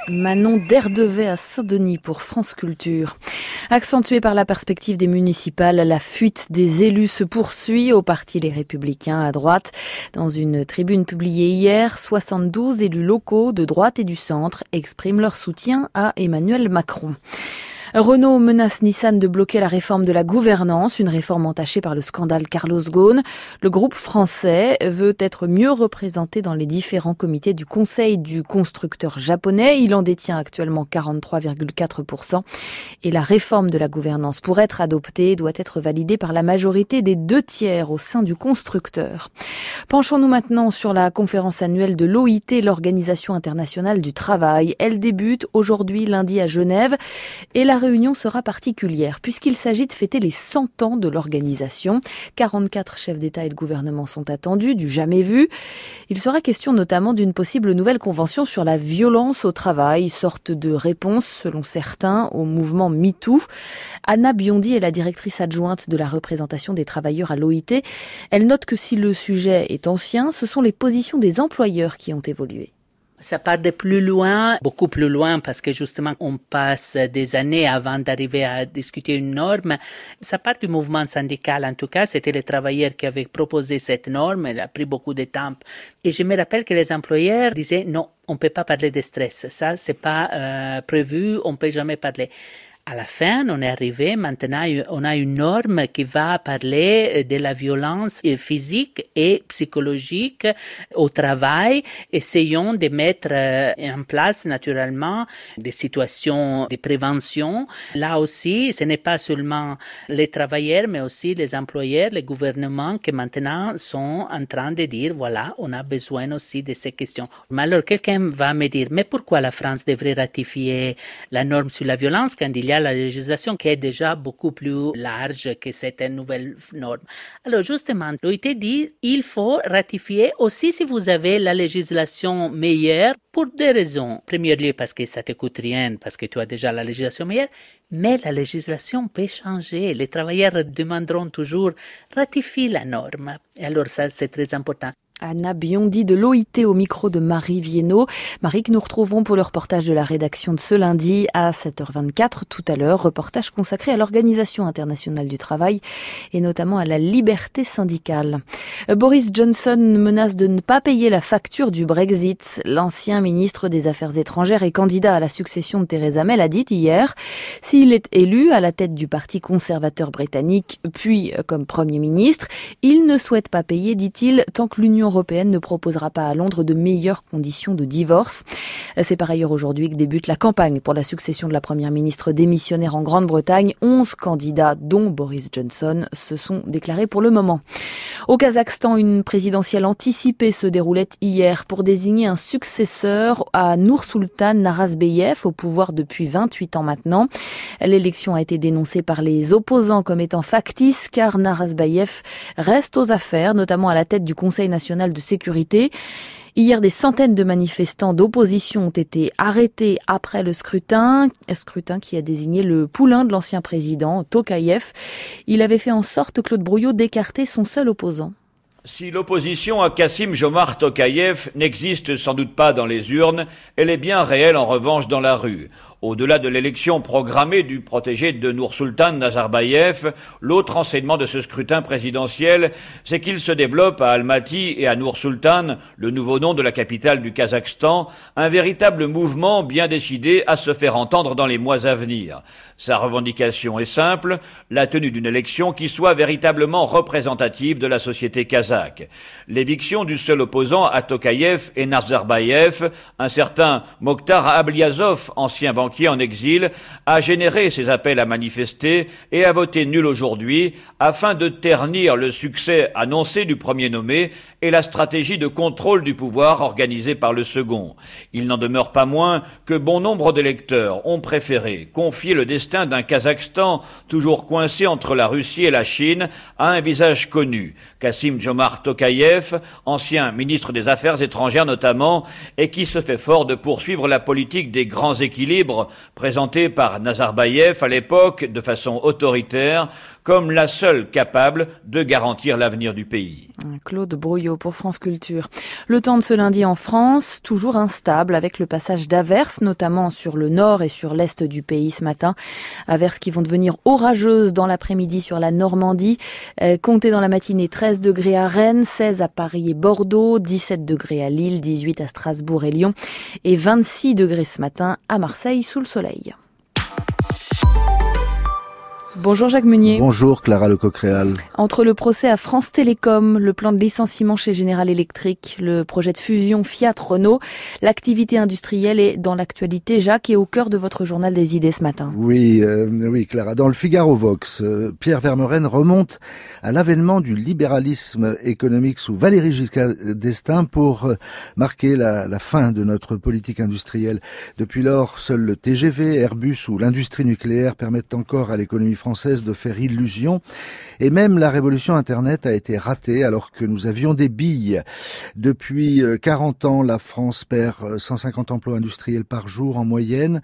Manon Derdevet à Saint-Denis pour France Culture. Accentuée par la perspective des municipales, la fuite des élus se poursuit au parti Les Républicains à droite. Dans une tribune publiée hier, 72 élus locaux de droite et du centre expriment leur soutien à Emmanuel Macron. Renault menace Nissan de bloquer la réforme de la gouvernance, une réforme entachée par le scandale Carlos Ghosn. Le groupe français veut être mieux représenté dans les différents comités du conseil du constructeur japonais. Il en détient actuellement 43,4%. Et la réforme de la gouvernance, pour être adoptée, doit être validée par la majorité des 2/3 au sein du constructeur. Penchons-nous maintenant sur la conférence annuelle de l'OIT, l'Organisation internationale du travail. Elle débute aujourd'hui lundi à Genève et la réunion sera particulière puisqu'il s'agit de fêter les 100 ans de l'organisation. 44 chefs d'État et de gouvernement sont attendus, du jamais vu. Il sera question notamment d'une possible nouvelle convention sur la violence au travail, sorte de réponse, selon certains, au mouvement MeToo. Anna Biondi est la directrice adjointe de la représentation des travailleurs à l'OIT. Elle note que si le sujet est ancien, ce sont les positions des employeurs qui ont évolué. Ça part de plus loin, beaucoup plus loin, parce que justement, on passe des années avant d'arriver à discuter une norme. Ça part du mouvement syndical, en tout cas. C'était les travailleurs qui avaient proposé cette norme. Elle a pris beaucoup de temps. Et je me rappelle que les employeurs disaient non, on ne peut pas parler de stress. Ça, c'est pas prévu, on ne peut jamais parler. À la fin, on est arrivé, maintenant, on a une norme qui va parler de la violence physique et psychologique au travail. Essayons de mettre en place, naturellement, des situations de prévention. Là aussi, ce n'est pas seulement les travailleurs, mais aussi les employeurs, les gouvernements qui maintenant sont en train de dire, voilà, on a besoin aussi de ces questions. Mais alors, quelqu'un va me dire, mais pourquoi la France devrait ratifier la norme sur la violence quand il y a la législation qui est déjà beaucoup plus large que cette nouvelle norme. Alors justement, l'OIT dit il faut ratifier aussi si vous avez la législation meilleure pour deux raisons. Première lieu parce que ça te coûte rien, parce que tu as déjà la législation meilleure, mais la législation peut changer. Les travailleurs demanderont toujours ratifier la norme. Et alors ça, c'est très important. Anna Biondi de l'OIT au micro de Marie Viennot. Marie, que nous retrouvons pour le reportage de la rédaction de ce lundi à 7h24 tout à l'heure. Reportage consacré à l'Organisation internationale du travail et notamment à la liberté syndicale. Boris Johnson menace de ne pas payer la facture du Brexit. L'ancien ministre des Affaires étrangères et candidat à la succession de Theresa May l'a dit hier. S'il est élu à la tête du parti conservateur britannique, puis comme Premier ministre, il ne souhaite pas payer, dit-il, tant que l'Union européenne ne proposera pas à Londres de meilleures conditions de divorce. C'est par ailleurs aujourd'hui que débute la campagne pour la succession de la première ministre démissionnaire en Grande-Bretagne. 11 candidats, dont Boris Johnson, se sont déclarés pour le moment. Au Kazakhstan, une présidentielle anticipée se déroulait hier pour désigner un successeur à Nursultan Nazarbayev, au pouvoir depuis 28 ans maintenant. L'élection a été dénoncée par les opposants comme étant factice, car Nazarbayev reste aux affaires, notamment à la tête du Conseil national de sécurité. Hier, des centaines de manifestants d'opposition ont été arrêtés après le scrutin qui a désigné le poulain de l'ancien président, Tokayev. Il avait fait en sorte, Claude Brouillot, d'écarter son seul opposant. Si l'opposition à Kassim-Jomart Tokayev n'existe sans doute pas dans les urnes, elle est bien réelle en revanche dans la rue. Au-delà de l'élection programmée du protégé de Nursultan Nazarbayev, l'autre enseignement de ce scrutin présidentiel, c'est qu'il se développe à Almaty et à Nur-Sultan, le nouveau nom de la capitale du Kazakhstan, un véritable mouvement bien décidé à se faire entendre dans les mois à venir. Sa revendication est simple, la tenue d'une élection qui soit véritablement représentative de la société kazakhe. L'éviction du seul opposant à Tokayev et Nazarbayev, un certain Mokhtar Ablyazov, ancien banquier en exil, a généré ses appels à manifester et a voté nul aujourd'hui afin de ternir le succès annoncé du premier nommé et la stratégie de contrôle du pouvoir organisée par le second. Il n'en demeure pas moins que bon nombre d'électeurs ont préféré confier le destin d'un Kazakhstan toujours coincé entre la Russie et la Chine à un visage connu, Kassim-Jomart Omar Tokayev, ancien ministre des Affaires étrangères notamment, et qui se fait fort de poursuivre la politique des grands équilibres présentée par Nazarbayev à l'époque de façon autoritaire, comme la seule capable de garantir l'avenir du pays. Claude Brouillot pour France Culture. Le temps de ce lundi en France, toujours instable avec le passage d'averses, notamment sur le nord et sur l'est du pays ce matin. Averses qui vont devenir orageuses dans l'après-midi sur la Normandie. Comptez dans la matinée 13 degrés à Rennes, 16 à Paris et Bordeaux, 17 degrés à Lille, 18 à Strasbourg et Lyon et 26 degrés ce matin à Marseille sous le soleil. Bonjour Jacques Meunier. Bonjour Clara Lecoq-Réal. Entre le procès à France Télécom, le plan de licenciement chez General Electric, le projet de fusion Fiat-Renault, l'activité industrielle est dans l'actualité, Jacques, et au cœur de votre journal des idées ce matin. Oui Clara. Dans le Figaro Vox, Pierre Vermeuren remonte à l'avènement du libéralisme économique sous Valéry Giscard d'Estaing pour marquer la fin de notre politique industrielle. Depuis lors, seuls le TGV, Airbus ou l'industrie nucléaire permettent encore à l'économie française de faire illusion, et même la révolution Internet a été ratée alors que nous avions des billes. Depuis 40 ans, la France perd 150 emplois industriels par jour en moyenne,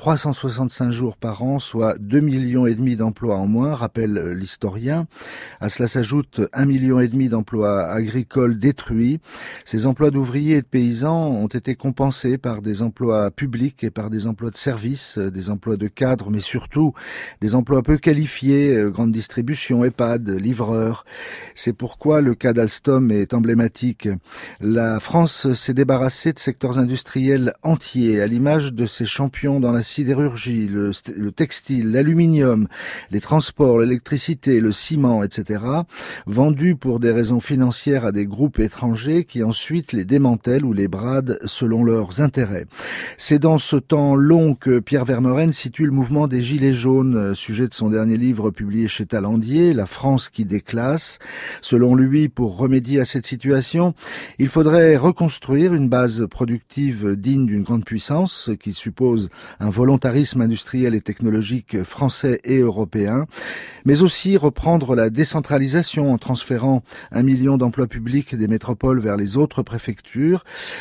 365 jours par an, soit 2,5 millions d'emplois en moins, rappelle l'historien. À cela s'ajoute 1,5 million d'emplois agricoles détruits. Ces emplois d'ouvriers et de paysans ont été compensés par des emplois publics et par des emplois de services, des emplois de cadres, mais surtout des emplois peu qualifiés, grande distribution, EHPAD, livreurs. C'est pourquoi le cas d'Alstom est emblématique. La France s'est débarrassée de secteurs industriels entiers, à l'image de ses champions dans la sidérurgie, le textile, l'aluminium, les transports, l'électricité, le ciment, etc., vendus pour des raisons financières à des groupes étrangers qui ensuite les démantèlent ou les bradent selon leurs intérêts. C'est dans ce temps long que Pierre Vermeuren situe le mouvement des Gilets jaunes, sujet de son dernier livre publié chez Talandier, La France qui déclasse. Selon lui, pour remédier à cette situation, il faudrait reconstruire une base productive digne d'une grande puissance, qui suppose un volontarisme industriel et technologique français et européen, mais aussi reprendre la décentralisation en transférant 1 million d'emplois publics des métropoles vers les autres préfectures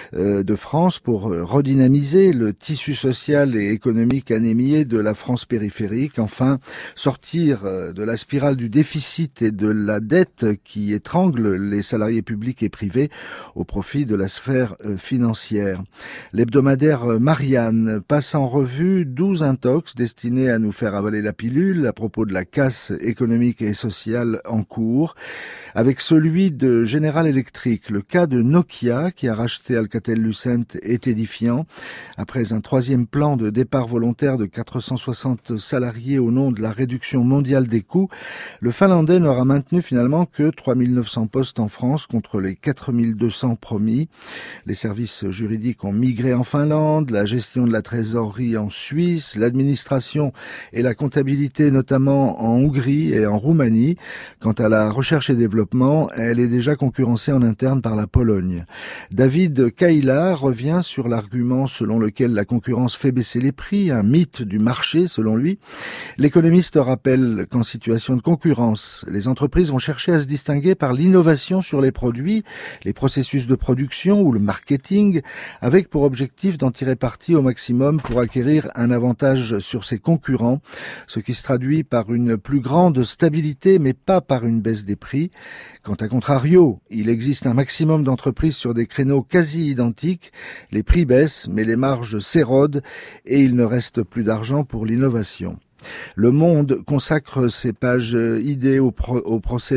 de France pour redynamiser le tissu social et économique anémié de la France périphérique. Enfin, sortir de la spirale du déficit et de la dette qui étrangle les salariés publics et privés au profit de la sphère financière. L'hebdomadaire Marianne passe en revue 12 intox destinés à nous faire avaler la pilule à propos de la casse économique et sociale en cours, avec celui de General Electric. Le cas de Nokia, qui a racheté Alcatel-Lucent, est édifiant. Après un troisième plan de départ volontaire de 460 salariés au nom de la réduction mondiale des coûts, le Finlandais n'aura maintenu finalement que 3900 postes en France contre les 4200 promis. Les services juridiques ont migré en Finlande, la gestion de la trésorerie en Suisse, l'administration et la comptabilité notamment en Hongrie et en Roumanie. Quant à la recherche et développement, elle est déjà concurrencée en interne par la Pologne. David Kaila revient sur l'argument selon lequel la concurrence fait baisser les prix, un mythe du marché selon lui. L'économiste rappelle qu'en situation de concurrence, les entreprises vont chercher à se distinguer par l'innovation sur les produits, les processus de production ou le marketing, avec pour objectif d'en tirer parti au maximum pour acquérir un avantage sur ses concurrents, ce qui se traduit par une plus grande stabilité mais pas par une baisse des prix. Quant à contrario, il existe un maximum d'entreprises sur des créneaux quasi identiques, les prix baissent mais les marges s'érodent et il ne reste plus d'argent pour l'innovation. Le Monde consacre ses pages idées au procès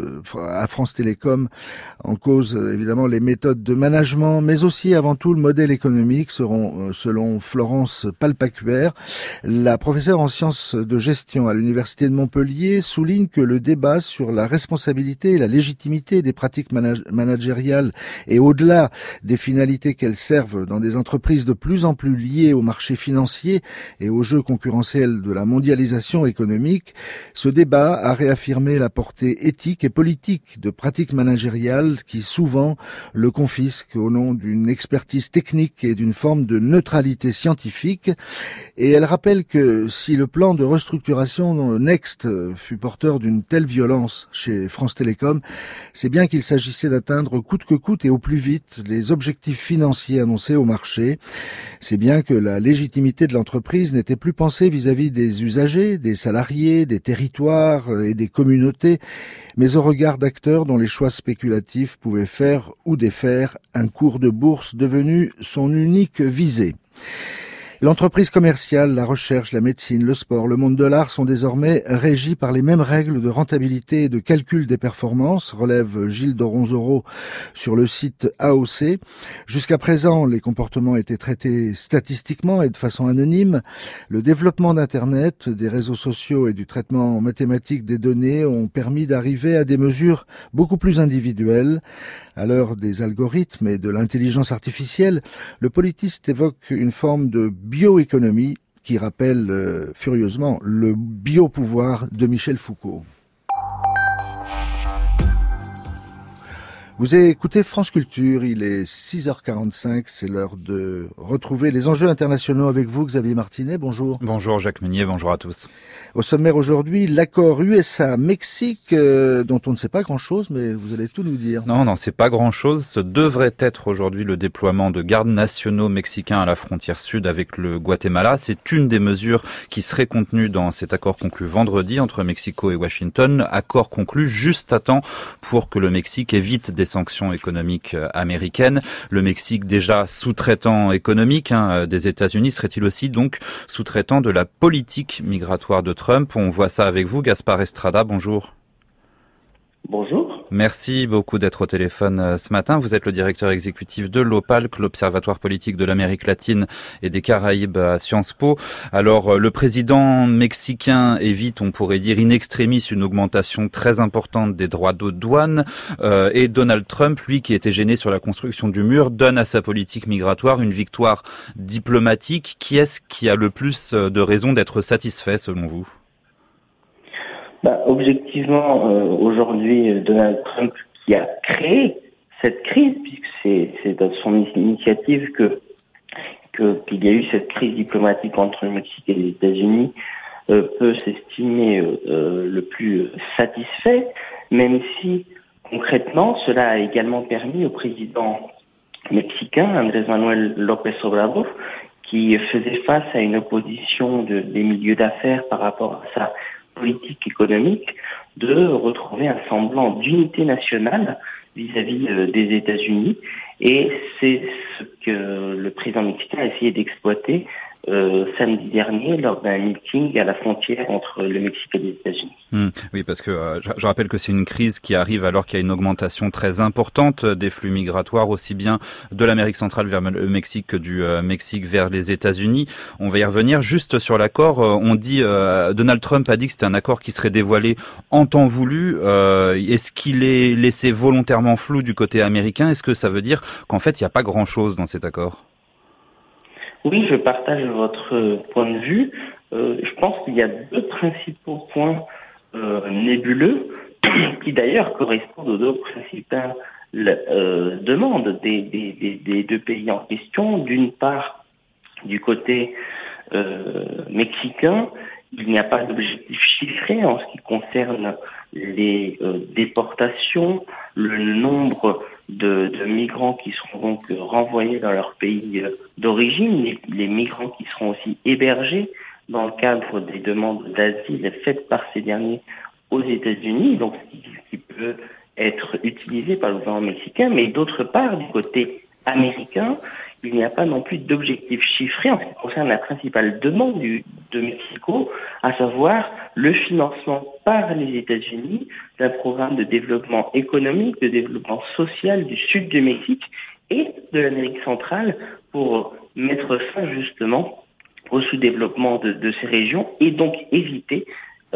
à France Télécom, en cause évidemment les méthodes de management, mais aussi avant tout le modèle économique, selon Florence Palpacuère. La professeure en sciences de gestion à l'Université de Montpellier souligne que le débat sur la responsabilité et la légitimité des pratiques managériales et au-delà des finalités qu'elles servent dans des entreprises de plus en plus liées au marché financier et aux jeux concurrentiels de la mondialisation mondialisation économique, ce débat a réaffirmé la portée éthique et politique de pratiques managériales qui souvent le confisquent au nom d'une expertise technique et d'une forme de neutralité scientifique. Et elle rappelle que si le plan de restructuration Next fut porteur d'une telle violence chez France Télécom, c'est bien qu'il s'agissait d'atteindre coûte que coûte et au plus vite les objectifs financiers annoncés au marché. C'est bien que la légitimité de l'entreprise n'était plus pensée vis-à-vis des usagers, des salariés, des territoires et des communautés, mais au regard d'acteurs dont les choix spéculatifs pouvaient faire ou défaire un cours de bourse devenu son unique visée. L'entreprise commerciale, la recherche, la médecine, le sport, le monde de l'art sont désormais régis par les mêmes règles de rentabilité et de calcul des performances, relève Gilles Doronzoro sur le site AOC. Jusqu'à présent, les comportements étaient traités statistiquement et de façon anonyme. Le développement d'Internet, des réseaux sociaux et du traitement mathématique des données ont permis d'arriver à des mesures beaucoup plus individuelles. À l'heure des algorithmes et de l'intelligence artificielle, le politiste évoque une forme de bioéconomie qui rappelle furieusement le biopouvoir de Michel Foucault. Vous écoutez France Culture, il est 6h45, c'est l'heure de retrouver les enjeux internationaux avec vous, Xavier Martinet, bonjour. Bonjour Jacques Meunier, bonjour à tous. Au sommaire aujourd'hui, l'accord USA-Mexique, dont on ne sait pas grand-chose, mais vous allez tout nous dire. Non, c'est pas grand-chose. Ce devrait être aujourd'hui le déploiement de gardes nationaux mexicains à la frontière sud avec le Guatemala. C'est une des mesures qui serait contenue dans cet accord conclu vendredi entre Mexico et Washington. Accord conclu juste à temps pour que le Mexique évite des sanctions économiques américaines. Le Mexique, déjà sous-traitant économique des États-Unis, serait-il aussi donc sous-traitant de la politique migratoire de Trump? On voit ça avec vous, Gaspard Estrada, bonjour. Bonjour. Merci beaucoup d'être au téléphone ce matin. Vous êtes le directeur exécutif de l'OPALC, l'Observatoire politique de l'Amérique latine et des Caraïbes à Sciences Po. Alors, le président mexicain évite, on pourrait dire in extremis, une augmentation très importante des droits de douane. Et Donald Trump, lui, qui était gêné sur la construction du mur, donne à sa politique migratoire une victoire diplomatique. Qui est-ce qui a le plus de raisons d'être satisfait, selon vous ? Objectivement, aujourd'hui, Donald Trump qui a créé cette crise, puisque c'est dans son initiative qu'il y a eu cette crise diplomatique entre le Mexique et les États-Unis, peut s'estimer le plus satisfait, même si concrètement, cela a également permis au président mexicain, Andrés Manuel López Obrador, qui faisait face à une opposition des milieux d'affaires par rapport à sa politique économique, de retrouver un semblant d'unité nationale vis-à-vis des États-Unis, et c'est ce que le président mexicain a essayé d'exploiter samedi dernier lors d'un meeting à la frontière entre le Mexique et les États-Unis. Oui, parce que je rappelle que c'est une crise qui arrive alors qu'il y a une augmentation très importante des flux migratoires, aussi bien de l'Amérique centrale vers le Mexique que du Mexique vers les États-Unis. On va y revenir. Juste sur l'accord, on dit Donald Trump a dit que c'était un accord qui serait dévoilé en temps voulu. Est-ce qu'il est laissé volontairement flou du côté américain? Est-ce que ça veut dire qu'en fait il n'y a pas grand-chose dans cet accord? Oui, je partage votre point de vue. Je pense qu'il y a deux principaux points nébuleux qui d'ailleurs correspondent aux deux principales demandes des deux pays en question. D'une part, du côté mexicain, il n'y a pas d'objectif chiffré en ce qui concerne les déportations, le nombre de migrants qui seront donc renvoyés dans leur pays d'origine, les migrants qui seront aussi hébergés dans le cadre des demandes d'asile faites par ces derniers aux États-Unis, donc qui peut être utilisé par le gouvernement mexicain, mais d'autre part, du côté américain, il n'y a pas non plus d'objectif chiffré en ce qui concerne la principale demande de Mexico, à savoir le financement par les États-Unis d'un programme de développement économique, de développement social du sud du Mexique et de l'Amérique centrale pour mettre fin justement au sous-développement de ces régions et donc éviter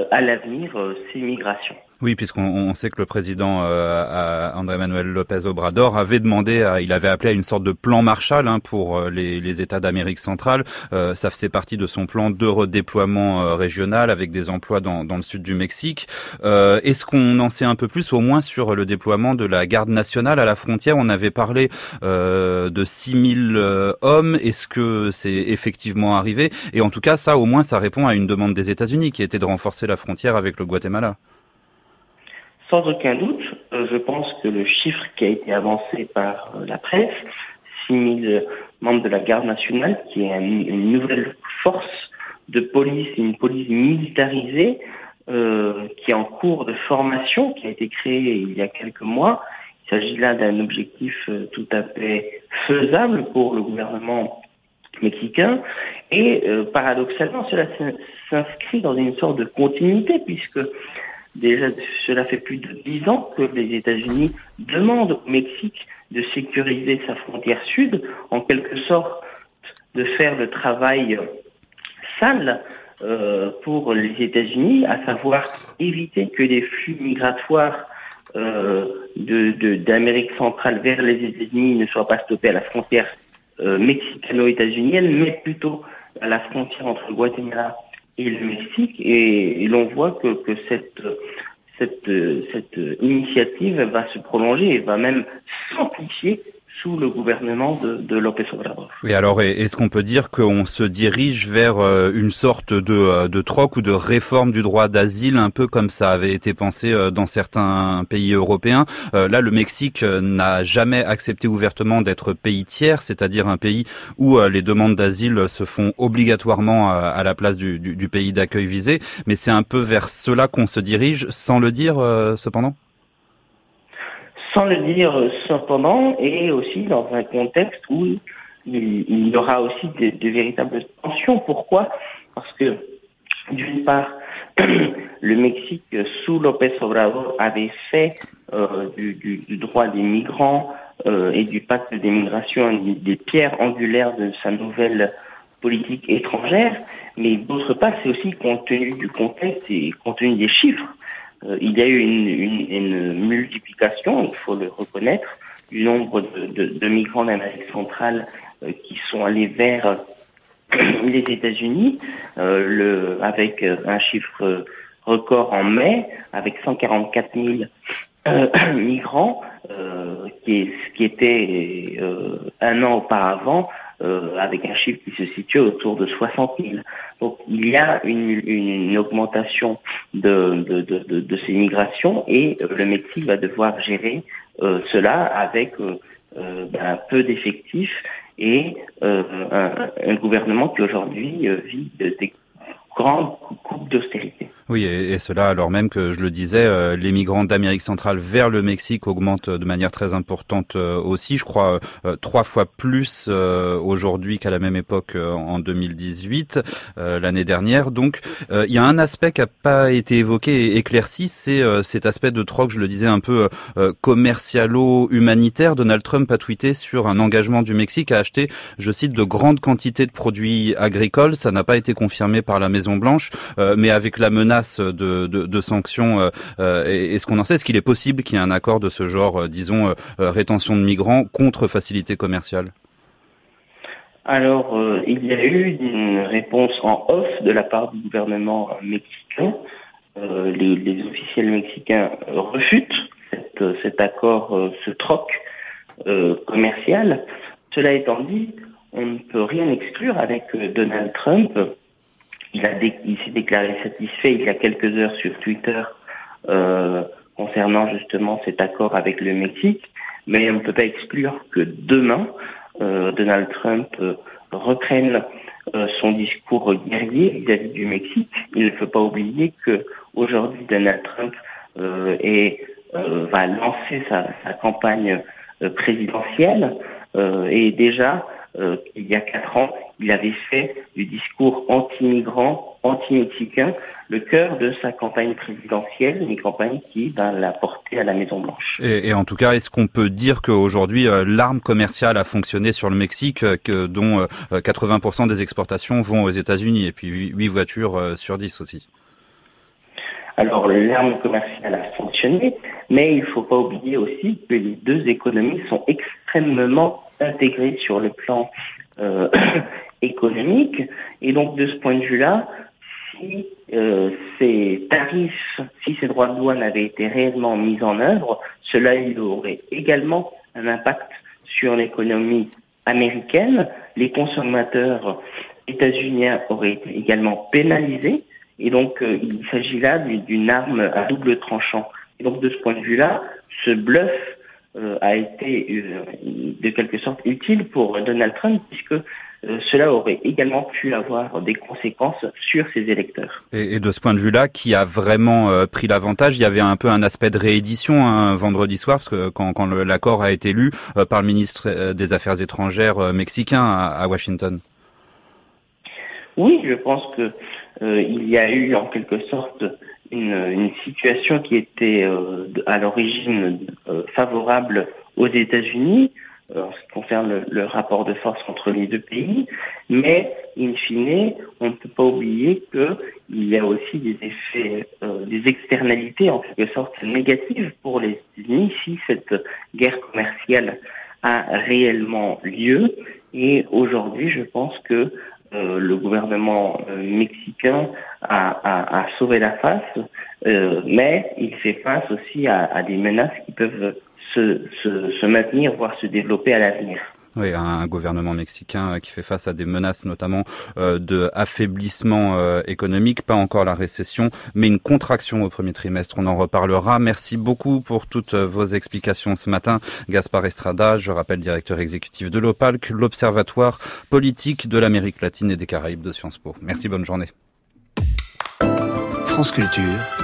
à l'avenir ces migrations. Oui, puisqu'on sait que le président Andrés Manuel López Obrador avait demandé, il avait appelé à une sorte de plan Marshall pour les États d'Amérique centrale. Ça faisait partie de son plan de redéploiement régional avec des emplois dans le sud du Mexique. Est-ce qu'on en sait un peu plus, au moins sur le déploiement de la garde nationale à la frontière? On avait parlé de 6000 hommes. Est-ce que c'est effectivement arrivé? Et en tout cas, ça, au moins, ça répond à une demande des États-Unis qui était de renforcer la frontière avec le Guatemala. Sans aucun doute, je pense que le chiffre qui a été avancé par la presse, 6000 membres de la garde nationale, qui est une nouvelle force de police, une police militarisée, qui est en cours de formation, qui a été créée il y a quelques mois. Il s'agit là d'un objectif tout à fait faisable pour le gouvernement mexicain. Et paradoxalement, cela s'inscrit dans une sorte de continuité, puisque déjà, cela fait plus de 10 ans que les États-Unis demandent au Mexique de sécuriser sa frontière sud, en quelque sorte de faire le travail sale pour les États-Unis, à savoir éviter que les flux migratoires d'Amérique centrale vers les États-Unis ne soient pas stoppés à la frontière mexicano-états-unienne, mais plutôt à la frontière entre le Guatemala et le Mexique, et l'on voit que cette initiative va se prolonger et va même s'amplifier sous le gouvernement de López Obrador. Oui, alors est-ce qu'on peut dire qu'on se dirige vers une sorte de troc ou de réforme du droit d'asile, un peu comme ça avait été pensé dans certains pays européens? Là, le Mexique n'a jamais accepté ouvertement d'être pays tiers, c'est-à-dire un pays où les demandes d'asile se font obligatoirement à la place du pays d'accueil visé, mais c'est un peu vers cela qu'on se dirige, sans le dire cependant? Sans le dire cependant, et aussi dans un contexte où il y aura aussi de véritables tensions. Pourquoi? Parce que, d'une part, le Mexique, sous López Obrador, avait fait du droit des migrants et du pacte des migrations des pierres angulaires de sa nouvelle politique étrangère, mais d'autre part, c'est aussi compte tenu du contexte et compte tenu des chiffres. Il y a eu une multiplication, il faut le reconnaître, du nombre de migrants d'Amérique centrale qui sont allés vers les États-Unis, avec un chiffre record en mai, avec 144 000 migrants, qui était un an auparavant, avec un chiffre qui se situe autour de 60 000. Donc il y a une augmentation de ces migrations, et le Mexique va devoir gérer cela avec peu d'effectifs et un gouvernement qui aujourd'hui vit des grandes coupes d'austérité. Oui, et cela alors même que, je le disais, les migrants d'Amérique centrale vers le Mexique augmentent de manière très importante aussi. Je crois 3 fois plus aujourd'hui qu'à la même époque en 2018, l'année dernière. Donc, il y a un aspect qui n'a pas été évoqué et éclairci, c'est cet aspect de troc, je le disais, un peu commercialo-humanitaire. Donald Trump a tweeté sur un engagement du Mexique à acheter, je cite, de grandes quantités de produits agricoles. Ça n'a pas été confirmé par la Maison-Blanche, mais avec la menace de sanctions, est-ce qu'on en sait? Est-ce qu'il est possible qu'il y ait un accord de ce genre, disons, rétention de migrants contre facilité commerciale? Alors, il y a eu une réponse en off de la part du gouvernement mexicain. Les officiels mexicains refutent cet accord, ce troc commercial. Cela étant dit, on ne peut rien exclure avec Donald Trump. Il s'est déclaré satisfait il y a quelques heures sur Twitter concernant justement cet accord avec le Mexique, mais on ne peut pas exclure que demain, Donald Trump reprenne son discours guerrier vis-à-vis du Mexique. Il ne faut pas oublier que aujourd'hui Donald Trump va lancer sa campagne présidentielle, et déjà il y a 4 ans, il avait fait du discours anti-migrant, anti-mexicain, le cœur de sa campagne présidentielle, une campagne qui l'a porté à la Maison-Blanche. Et en tout cas, est-ce qu'on peut dire qu'aujourd'hui, l'arme commerciale a fonctionné sur le Mexique, dont 80% des exportations vont aux États-Unis, et puis 8 voitures sur 10 aussi? Alors l'arme commerciale a fonctionné, mais il ne faut pas oublier aussi que les deux économies sont extrêmement intégrées sur le plan économique. Et donc de ce point de vue-là, si ces tarifs, si ces droits de douane avaient été réellement mis en œuvre, cela aurait également un impact sur l'économie américaine. Les consommateurs états-uniens auraient été également pénalisés. Et donc, il s'agit là d'une arme à double tranchant. Et donc, de ce point de vue-là, ce bluff a été de quelque sorte utile pour Donald Trump, puisque cela aurait également pu avoir des conséquences sur ses électeurs. Et de ce point de vue-là, qui a vraiment pris l'avantage? Il y avait un peu un aspect de réédition vendredi soir, parce que quand l'accord a été lu par le ministre des Affaires étrangères mexicain à Washington. Oui, je pense que il y a eu en quelque sorte une situation qui était à l'origine favorable aux États-Unis en ce qui concerne le rapport de force entre les deux pays, mais in fine, on ne peut pas oublier qu'il y a aussi des effets, des externalités en quelque sorte négatives pour les États-Unis si cette guerre commerciale a réellement lieu. Et aujourd'hui, je pense que le gouvernement mexicain a sauvé la face, mais il fait face aussi à des menaces qui peuvent se maintenir, voire se développer à l'avenir. Oui, un gouvernement mexicain qui fait face à des menaces notamment de affaiblissement économique, pas encore la récession, mais une contraction au premier trimestre. On en reparlera. Merci beaucoup pour toutes vos explications ce matin. Gaspard Estrada, je rappelle directeur exécutif de l'OPALC, l'Observatoire politique de l'Amérique latine et des Caraïbes de Sciences Po. Merci, bonne journée. France Culture,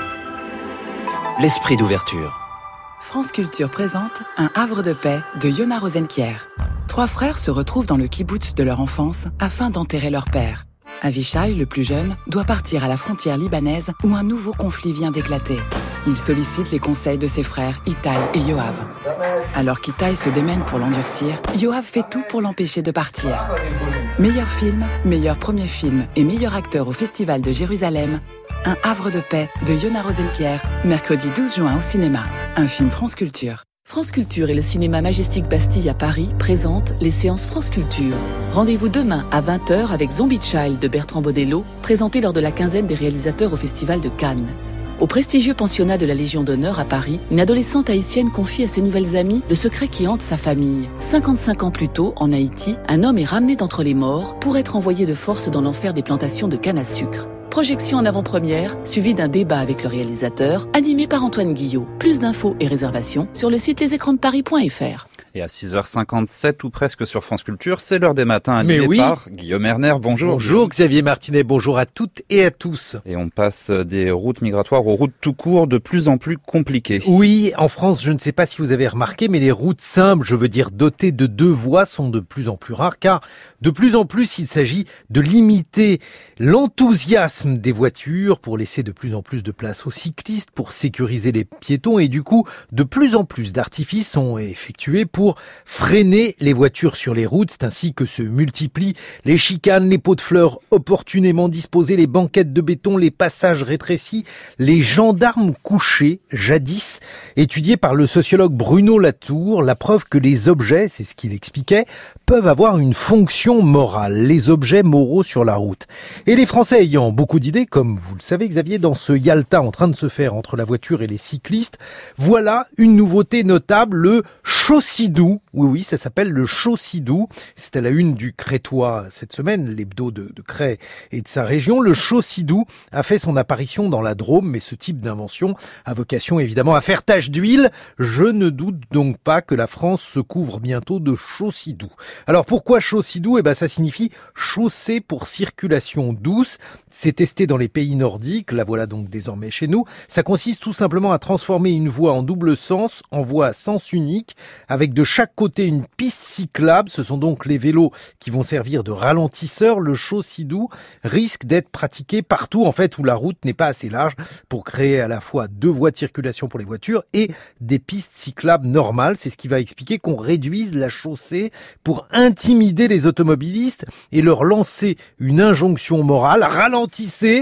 l'esprit d'ouverture. France Culture présente Un havre de paix de Yona Rosenkier. 3 frères se retrouvent dans le kibboutz de leur enfance afin d'enterrer leur père. Avishai, le plus jeune, doit partir à la frontière libanaise où un nouveau conflit vient d'éclater. Il sollicite les conseils de ses frères Itai et Yoav. Alors qu'Itai se démène pour l'endurcir, Yoav fait tout pour l'empêcher de partir. Meilleur film, meilleur premier film et meilleur acteur au Festival de Jérusalem, Un havre de paix de Yona Rosenkier, mercredi 12 juin au cinéma. Un film France Culture. France Culture et le cinéma Majestic Bastille à Paris présentent les séances France Culture. Rendez-vous demain à 20h avec Zombie Child de Bertrand Bodello, présenté lors de la quinzaine des réalisateurs au Festival de Cannes. Au prestigieux pensionnat de la Légion d'honneur à Paris, une adolescente haïtienne confie à ses nouvelles amies le secret qui hante sa famille. 55 ans plus tôt, en Haïti, un homme est ramené d'entre les morts pour être envoyé de force dans l'enfer des plantations de canne à sucre. Projection en avant-première, suivie d'un débat avec le réalisateur, animé par Antoine Guillot. Plus d'infos et réservations sur le site lesécransdeparis.fr. Et à 6h57 ou presque sur France Culture, c'est l'heure des matins à départ. Guillaume Erner, bonjour. Bonjour Xavier Martinet, bonjour à toutes et à tous. Et on passe des routes migratoires aux routes tout court de plus en plus compliquées. Oui, en France, je ne sais pas si vous avez remarqué, mais les routes simples, je veux dire dotées de 2 voies, sont de plus en plus rares, car de plus en plus il s'agit de limiter l'enthousiasme des voitures pour laisser de plus en plus de place aux cyclistes, pour sécuriser les piétons, et du coup, de plus en plus d'artifices sont effectués pour freiner les voitures sur les routes. C'est ainsi que se multiplient les chicanes, les pots de fleurs opportunément disposés, les banquettes de béton, les passages rétrécis, les gendarmes couchés, jadis étudiés par le sociologue Bruno Latour, la preuve que les objets, c'est ce qu'il expliquait, peuvent avoir une fonction morale, les objets moraux sur la route. Et les Français ayant beaucoup d'idées, comme vous le savez Xavier, dans ce Yalta en train de se faire entre la voiture et les cyclistes, voilà une nouveauté notable, le Chaussidou. Oui, ça s'appelle le Chaussidou. C'est à la une du Crétois cette semaine, l'hebdo de Cray et de sa région. Le Chaussidou a fait son apparition dans la Drôme, mais ce type d'invention a vocation évidemment à faire tache d'huile. Je ne doute donc pas que la France se couvre bientôt de Chaussidou. Alors pourquoi Chaussidou ? Ça signifie chaussée pour circulation douce. C'est testé dans les pays nordiques, la voilà donc désormais chez nous. Ça consiste tout simplement à transformer une voie en double sens en voie à sens unique, avec de chaque côté une piste cyclable. Ce sont donc les vélos qui vont servir de ralentisseurs. Le Chaussidou risque d'être pratiqué partout en fait où la route n'est pas assez large pour créer à la fois 2 voies de circulation pour les voitures et des pistes cyclables normales. C'est ce qui va expliquer qu'on réduise la chaussée pour intimider les automobilistes et leur lancer une injonction morale. Ralentissez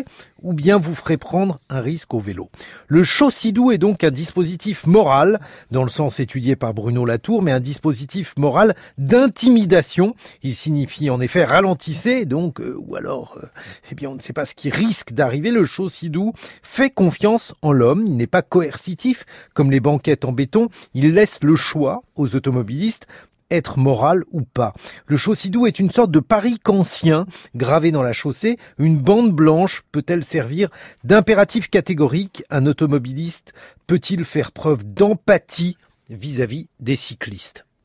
ou bien vous ferez prendre un risque au vélo. Le chaussidou est donc un dispositif moral, dans le sens étudié par Bruno Latour, mais un dispositif moral d'intimidation. Il signifie en effet ralentissez, donc, ou alors, on ne sait pas ce qui risque d'arriver. Le chaussidou fait confiance en l'homme, il n'est pas coercitif, comme les banquettes en béton, il laisse le choix aux automobilistes, être moral ou pas. Le chaussidou est une sorte de pari kantien gravé dans la chaussée. Une bande blanche peut-elle servir d'impératif catégorique? Un automobiliste peut-il faire preuve d'empathie vis-à-vis des cyclistes?